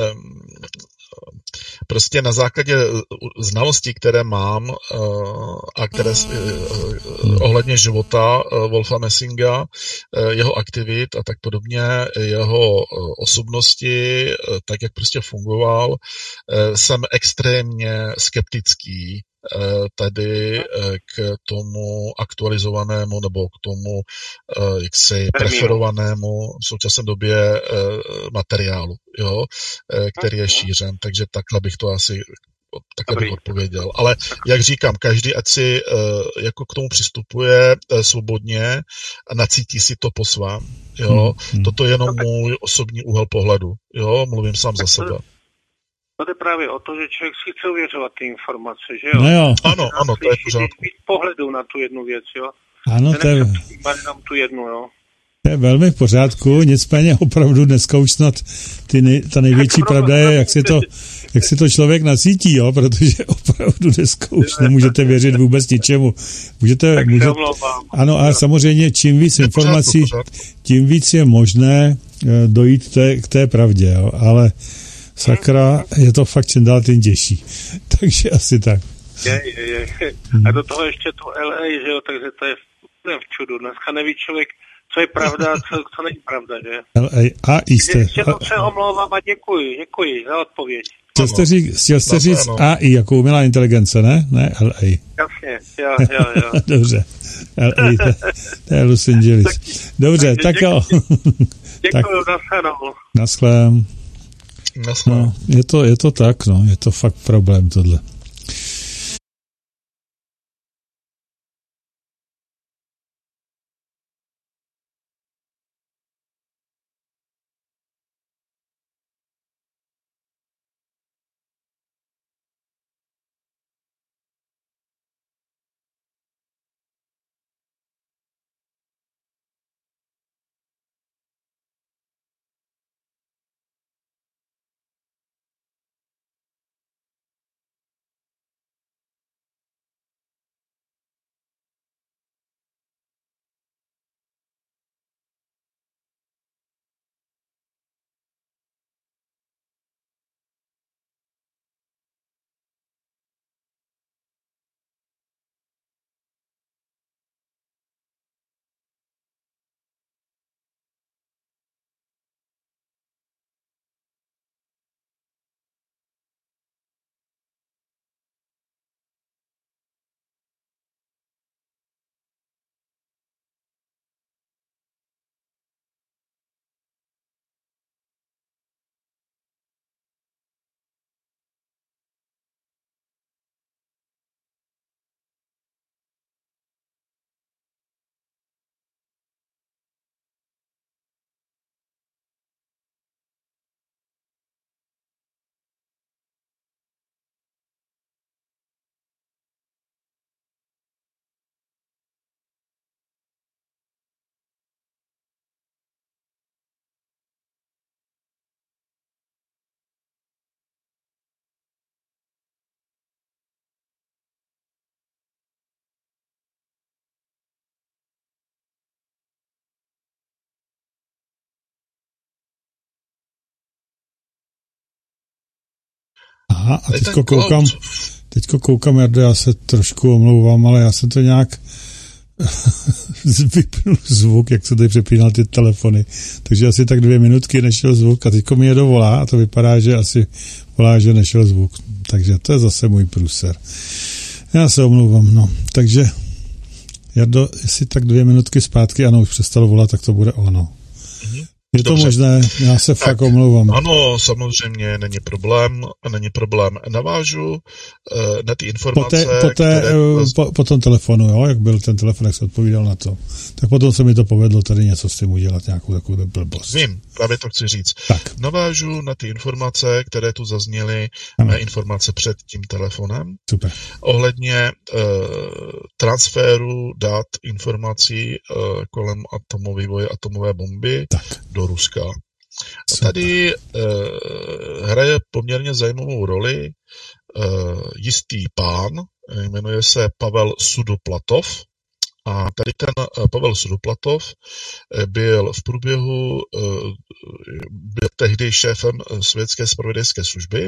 C: prostě na základě znalostí, které mám a které ohledně života Wolfa Messinga, jeho aktivit a tak podobně, jeho osobnosti, tak jak prostě fungoval, jsem extrémně skeptický tady k tomu aktualizovanému nebo k tomu jaksi preferovanému v současné době materiálu, jo, který je šířen, takže takhle bych to asi takhle bych odpověděl. Ale jak říkám, každý ať si jako k tomu přistupuje svobodně a nacítí si to po svém. Jo. Toto je jenom můj osobní úhel pohledu. Jo, mluvím sám za sebe.
G: To je právě o to, že člověk si chce uvěřovat ty informace, že jo?
B: No jo.
C: Ano, to je pořád.
G: Víc pohledu na tu jednu věc, jo?
B: Ano, to je...
G: Jenom tu jednu, jo?
B: To je velmi v pořádku, nicméně opravdu dneska už snad ta největší pravda je, jak si to člověk nacítí, jo, protože opravdu dneska už nemůžete věřit vůbec ničemu. Můžete ano, a samozřejmě čím víc informací, tím víc je možné dojít k té pravdě, jo, ale sakra, je to fakt čím dál tím těžší. Takže asi tak.
G: Je. A do toho ještě to LA, že jo, takže to je v čudu. Dneska neví člověk, co je pravda a co není pravda, že?
B: LA, a jste.
G: Ještě to se omlouvám a děkuji za odpověď.
B: Chtěl jste říct AI, jako umělá inteligence, ne? Ne, LA.
G: Jasně, jo.
B: Dobře. LA, to je Los Angeles. Dobře, tak jo.
G: Děkuju, nashledanou.
B: Naschlem. No, je to tak, no, je to fakt problém tohle. Aha, a teďko koukám, Jardo, já se trošku omlouvám, ale já jsem to nějak vypnul zvuk, jak se tady přepínal ty telefony. Takže asi tak 2 minutky nešel zvuk a teďko mi je dovolá a to vypadá, že asi volá, že nešel zvuk. Takže to je zase můj průser. Já se omlouvám, no. Takže Jardo, jestli tak 2 minutky zpátky, ano, už přestalo volat, tak to bude ono. Je to dobře. Možné, já se fakt omlouvám.
C: Ano, samozřejmě není problém. Navážu na ty informace.
B: Po tom telefonu, jo, jak byl ten telefon, jak se odpovídal na to. Tak potom se mi to povedlo tady něco s tím udělat, nějakou takovou blbost.
C: Vím, právě to chci říct.
B: Tak.
C: Navážu na ty informace, které tu zazněly, informace před tím telefonem.
B: Super.
C: Ohledně transferu dat informací kolem vývoje atomové bomby do Ruska. A tady hraje poměrně zajímavou roli jistý pán, jmenuje se Pavel Sudoplatov. A tady ten Pavel Sudoplatov byl tehdy šéfem sovětské zpravodajské služby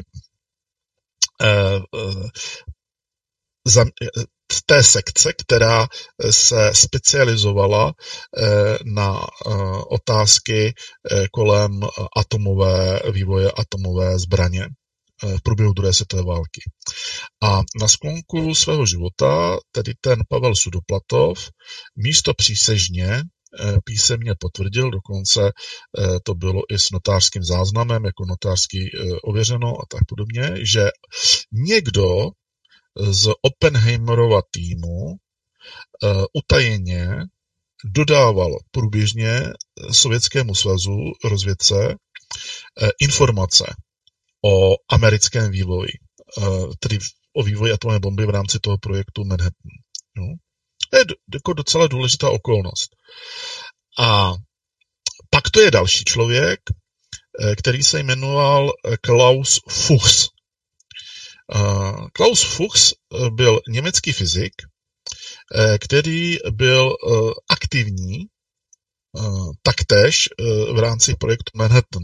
C: té sekce, která se specializovala na otázky kolem vývoje atomové zbraně v průběhu druhé světové války. A na sklonku svého života tedy ten Pavel Sudoplatov místo přísežně písemně potvrdil, dokonce to bylo i s notářským záznamem, jako notářsky ověřeno a tak podobně, že někdo z Oppenheimerova týmu utajeně dodával průběžně Sovětskému svazu rozvědce informace o americkém vývoji, tedy o vývoji atomové bomby v rámci toho projektu Manhattan. No. To je jako docela důležitá okolnost. A pak to je další člověk, který se jmenoval Klaus Fuchs. Klaus Fuchs byl německý fyzik, který byl aktivní taktéž v rámci projektu Manhattan.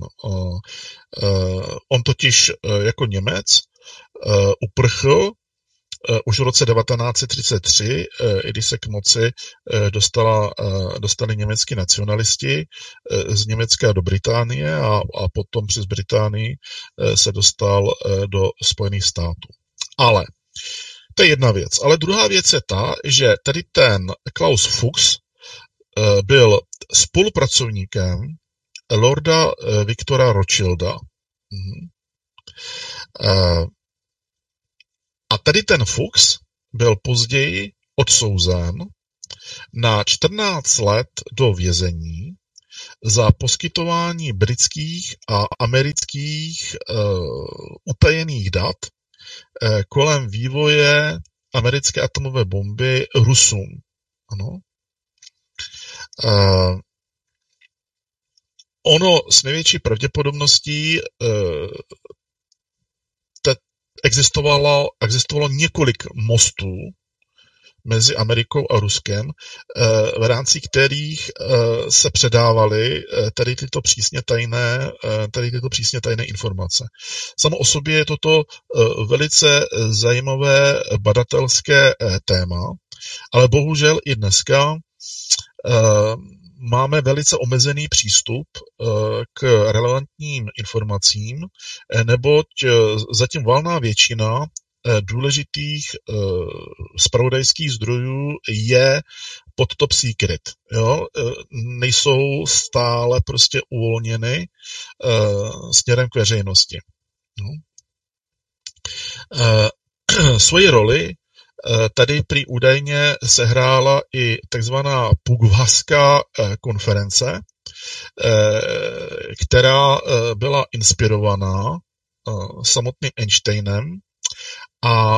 C: On totiž jako Němec uprchl už v roce 1933, když se k moci dostali německý nacionalisti z Německa do Británie a potom přes Británii se dostal do Spojených států. Ale to je jedna věc. Ale druhá věc je ta, že tady ten Klaus Fuchs byl spolupracovníkem lorda Viktora Rothschilda. A tady ten Fuchs byl později odsouzen na 14 let do vězení za poskytování britských a amerických utajených dat kolem vývoje americké atomové bomby Rusům. Ano. Ono s největší pravděpodobností existovalo několik mostů mezi Amerikou a Ruskem, v rámci kterých se předávaly tady tyto přísně tajné informace. Samo o sobě je toto velice zajímavé badatelské téma, ale bohužel i dneska máme velice omezený přístup k relevantním informacím, neboť zatím valná většina důležitých zpravodajských zdrojů je pod top secret. Jo? Nejsou stále prostě uvolněny směrem k veřejnosti. No. Svoji roli tady prý údajně sehrála i takzvaná Pugvaská konference, která byla inspirovaná samotným Einsteinem a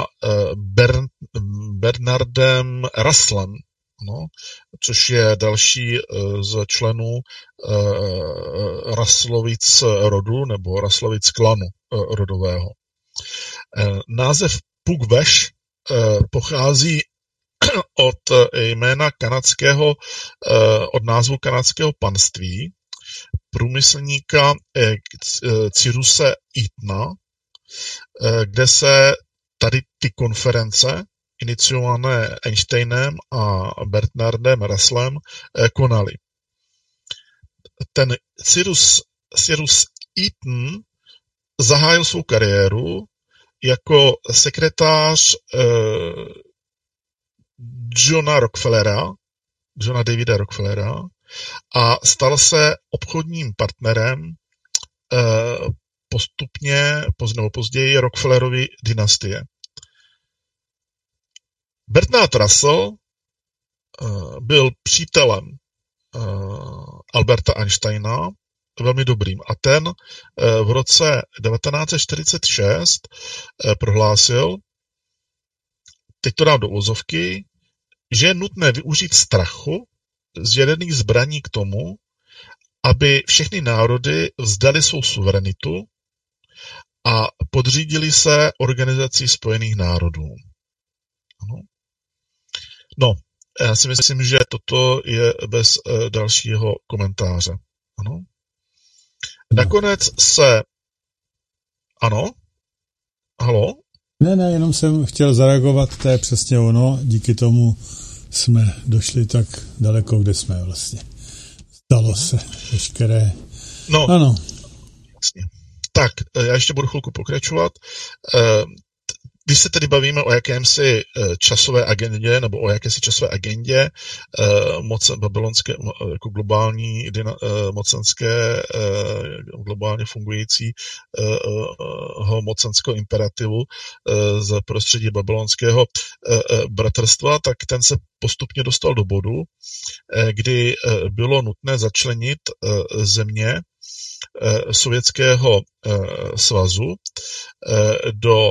C: Bernardem Russellem, no, což je další z členů Russellovic rodu nebo Russellovic klanu rodového. Název Pugwash pochází od jména od názvu kanadského panství průmyslníka Cyruse Eatona, kde se tady ty konference iniciované Einsteinem a Bernardem Russellem konaly. Ten Cyrus Eaton zahájil svou kariéru jako sekretář Johna Davida Rockefellera a stal se obchodním partnerem později Rockefellerovy dynastie. Bernard Russell byl přítelem Alberta Einsteina, velmi dobrým. A ten v roce 1946 prohlásil, teď to dám do uvozovky, že je nutné využít strachu z jaderných zbraní k tomu, aby všechny národy vzdali svou suverenitu a podřídili se Organizaci spojených národů. Ano. No, já si myslím, že toto je bez dalšího komentáře. Ano. Nakonec se... Ano? Halo?
B: Ne, jenom jsem chtěl zareagovat, to je přesně ono, díky tomu jsme došli tak daleko, kde jsme vlastně. Stalo se veškeré...
C: No,
B: ano.
C: Jasně. Tak, já ještě budu chvilku pokračovat. Když se tedy bavíme o jakémsi časové agendě, nebo o jakési časové agendě babylonské, jako globální mocenské, globálně fungujícího mocenského imperativu z prostředí babylonského bratrstva, tak ten se postupně dostal do bodu, kdy bylo nutné začlenit země Sovětského svazu do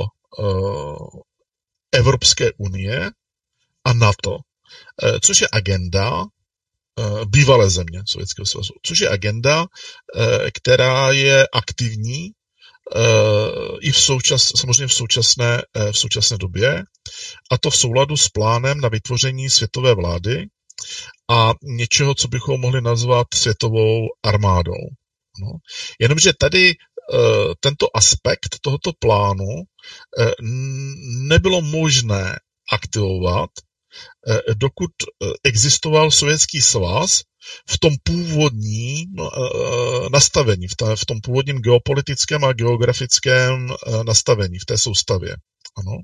C: Evropské unie a NATO, což je agenda bývalé země Sovětského svazu, což je agenda, která je aktivní i samozřejmě v současné době, a to v souladu s plánem na vytvoření světové vlády a něčeho, co bychom mohli nazvat světovou armádou. No. Jenomže tady tento aspekt tohoto plánu nebylo možné aktivovat, dokud existoval Sovětský svaz v tom původním nastavení, v tom původním geopolitickém a geografickém nastavení, v té soustavě. Ano.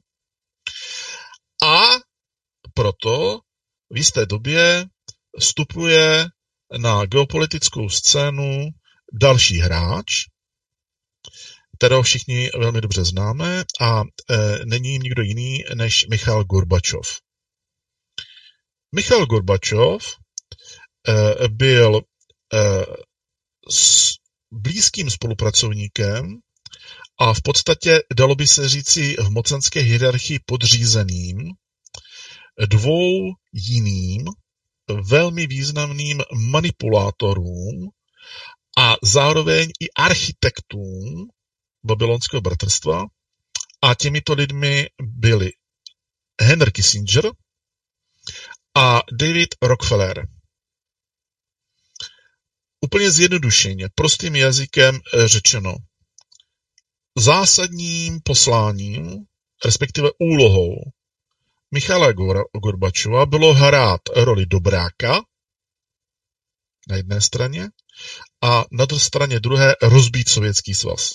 C: A proto v jisté době vstupuje na geopolitickou scénu další hráč, kterého všichni velmi dobře známe, a není jim nikdo jiný než Michail Gorbačov. Michail Gorbačov byl s blízkým spolupracovníkem a v podstatě, dalo by se říci, v mocenské hierarchii podřízeným dvou jiným velmi významným manipulátorům a zároveň i architektům Babylonského bratrstva, a těmito lidmi byli Henry Kissinger a David Rockefeller. Úplně zjednodušeně, prostým jazykem řečeno, zásadním posláním, respektive úlohou Michaila Gorbačova bylo hrát roli dobráka na jedné straně a na straně druhé rozbít Sovětský svaz.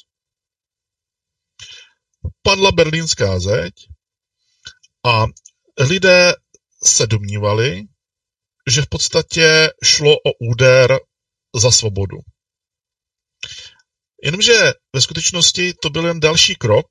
C: Padla berlínská zeď a lidé se domnívali, že v podstatě šlo o úder za svobodu. Jenomže ve skutečnosti to byl jen další krok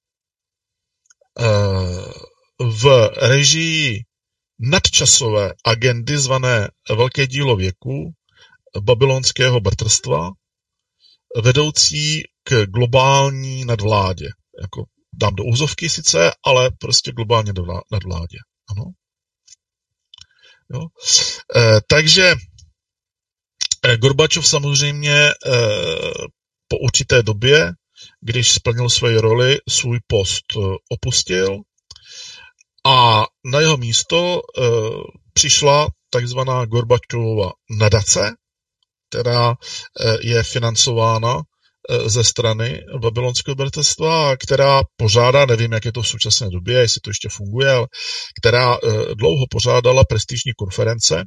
C: v režii nadčasové agendy zvané Velké dílo věku babylonského bratrstva, vedoucí k globální nadvládě. Jako dám do úzovky sice, ale prostě globálně nadvládě. Ano. Jo. Takže Gorbačov samozřejmě po určité době, když splnil svoji roli, svůj post opustil a na jeho místo přišla takzvaná Gorbačovova nadace, která je financována ze strany Babylonského bratrstva, která pořádá, nevím, jak je to v současné době, jestli to ještě funguje, ale která dlouho pořádala prestižní konference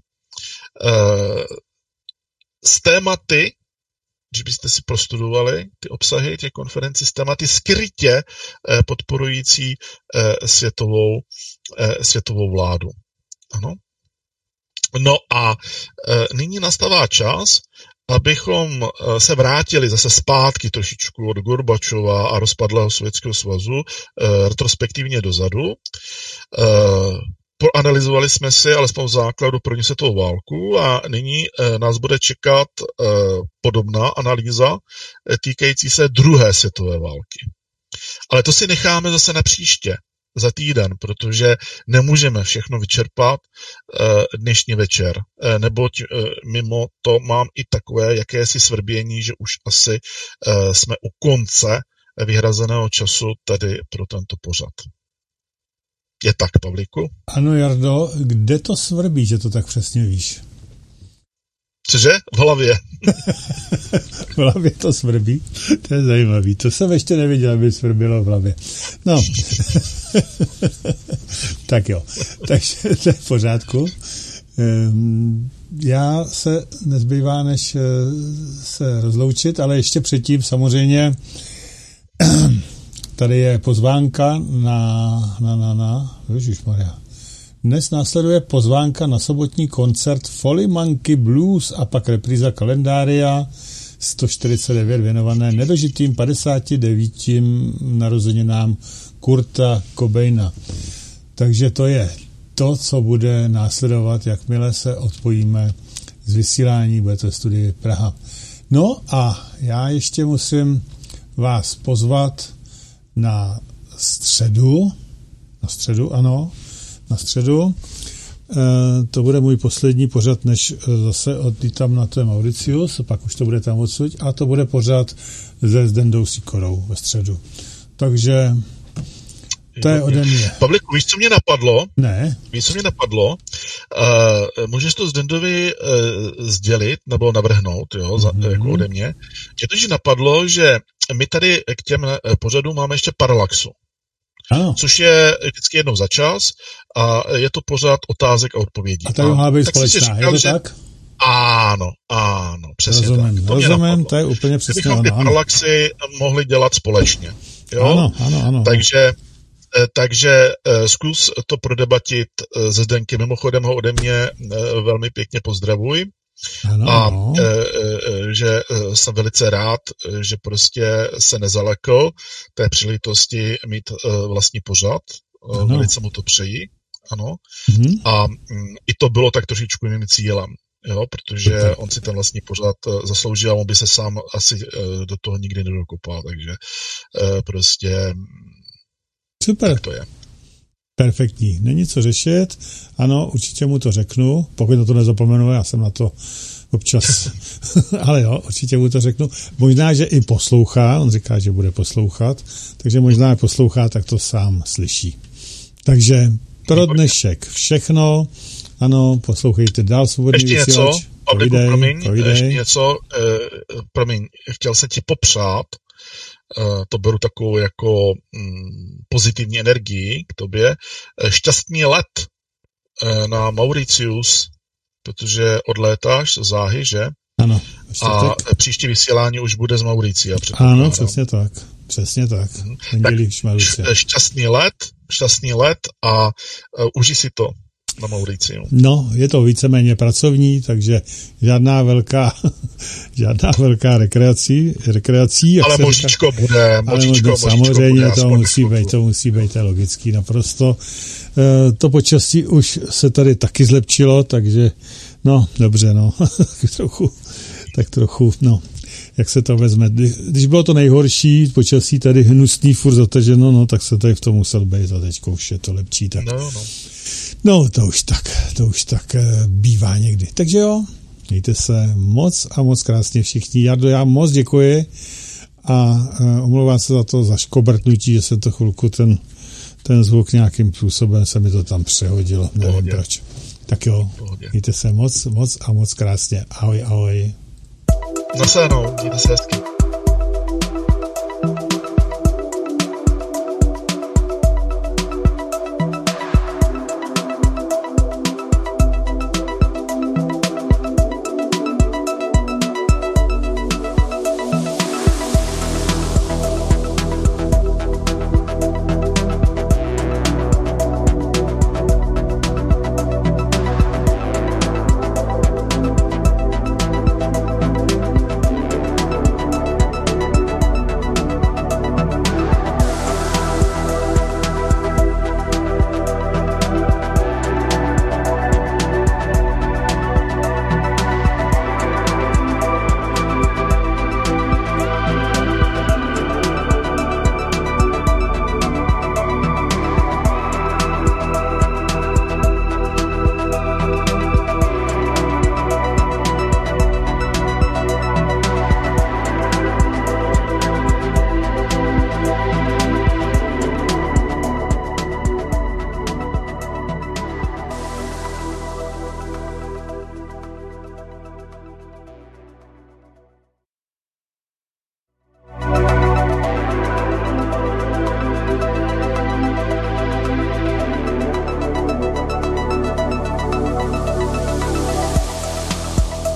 C: s tématy, když byste si prostudovali ty obsahy těch konferencí, s tématy skrytě podporující světovou vládu. Ano. No a nyní nastává čas, abychom se vrátili zase zpátky trošičku od Gorbačova a rozpadlého Sovětského svazu retrospektivně dozadu. Proanalyzovali jsme si alespoň v základu první světovou válku a nyní nás bude čekat podobná analýza týkající se druhé světové války. Ale to si necháme zase na příště, za týden, protože nemůžeme všechno vyčerpat dnešní večer, neboť mimo to mám i takové jakési svrbění, že už asi jsme u konce vyhrazeného času tedy pro tento pořad. Je tak, Pavlíku?
B: Ano, Jardo, kde to svrbí, že to tak přesně víš?
C: Cože? V hlavě.
B: V hlavě to svrbí? To je zajímavý. To jsem ještě neviděl, aby svrbilo v hlavě. No. Tak jo. Takže to je v pořádku. Já se nezbývá, než se rozloučit, ale ještě předtím samozřejmě tady je pozvánka na Ježišmarja. Dnes následuje pozvánka na sobotní koncert Folly Monkey Blues a pak repríza kalendária 149 věnované nedožitým 59. narozeninám Kurta Cobaina. Takže to je to, co bude následovat, jakmile se odpojíme z vysílání, bude to Studii Praha. No a já ještě musím vás pozvat na středu, to bude můj poslední pořad, než zase odlítám na ten Mauritius, pak už to bude tam odsud, a to bude pořad se Zdendou Sikorou ve středu. Takže to je ode mě.
C: Pavliku, víš, co mě napadlo?
B: Ne.
C: Víš, co mě napadlo? Můžeš to Zdendovi sdělit nebo navrhnout, jo, jako ode mě. Mě to, že napadlo, že my tady k těm pořadům máme ještě Parallaxu.
B: Ano.
C: Což je vždycky jednou za čas a je to pořád otázek a odpovědí.
B: A tady mohla být společná, je to tak?
C: Ano, přesně tak.
B: Rozumím, to je úplně přesně
C: ono. Kdybychom ty Parallaxy mohli dělat společně. Jo?
B: Ano.
C: Takže zkus to prodebatit se Zdenkem. Mimochodem ho ode mě velmi pěkně pozdravuj.
B: Ano,
C: a
B: no.
C: že jsem velice rád, že prostě se nezalekl té příležitosti mít vlastní pořad. Velice mu to přeji, ano. A i to bylo tak trošičku jiným cílem, jo, protože on si ten vlastní pořad zasloužil a on by se sám asi do toho nikdy nedokopal, takže prostě
B: super.
C: Tak to je.
B: Perfektní, není co řešit, ano, určitě mu to řeknu, pokud na to nezapomenu, já jsem na to občas, ale jo, určitě mu to řeknu. Možná, že i poslouchá, on říká, že bude poslouchat, takže možná je poslouchá, tak to sám slyší. Takže pro dnešek všechno, ano, poslouchejte dál Svobodný vysílač.
C: Ještě něco, promiň, chtěl jsem ti popřát, to beru takovou jako pozitivní energii k tobě, šťastný let na Mauritius, protože odlétáš záhy, že?
B: Ano.
C: A příští vysílání už bude z Mauricia.
B: Ano, přesně tak.
C: Šťastný let a užij si to na Mauriciu.
B: No, je to víceméně pracovní, takže žádná velká rekreací.
C: Ale možíčko bude.
B: Samozřejmě to musí být, to je logický naprosto. To počasí už se tady taky zlepšilo, takže no, dobře, no, tak trochu, no, jak se to vezme. Když bylo to nejhorší, počasí tady hnusný, furt zataženo, no, tak se tady v tom musel být a teďko už je to lepší, tak. No, to už tak bývá někdy. Takže jo, mějte se moc a moc krásně všichni. Jardo, já moc děkuji a omlouvám se za to zaškobrtnutí, že se to chvilku ten zvuk nějakým způsobem se mi to tam přehodilo. Nevím proč. Tak jo, mějte se moc a moc krásně. Ahoj.
C: Zase, mějte se hezky.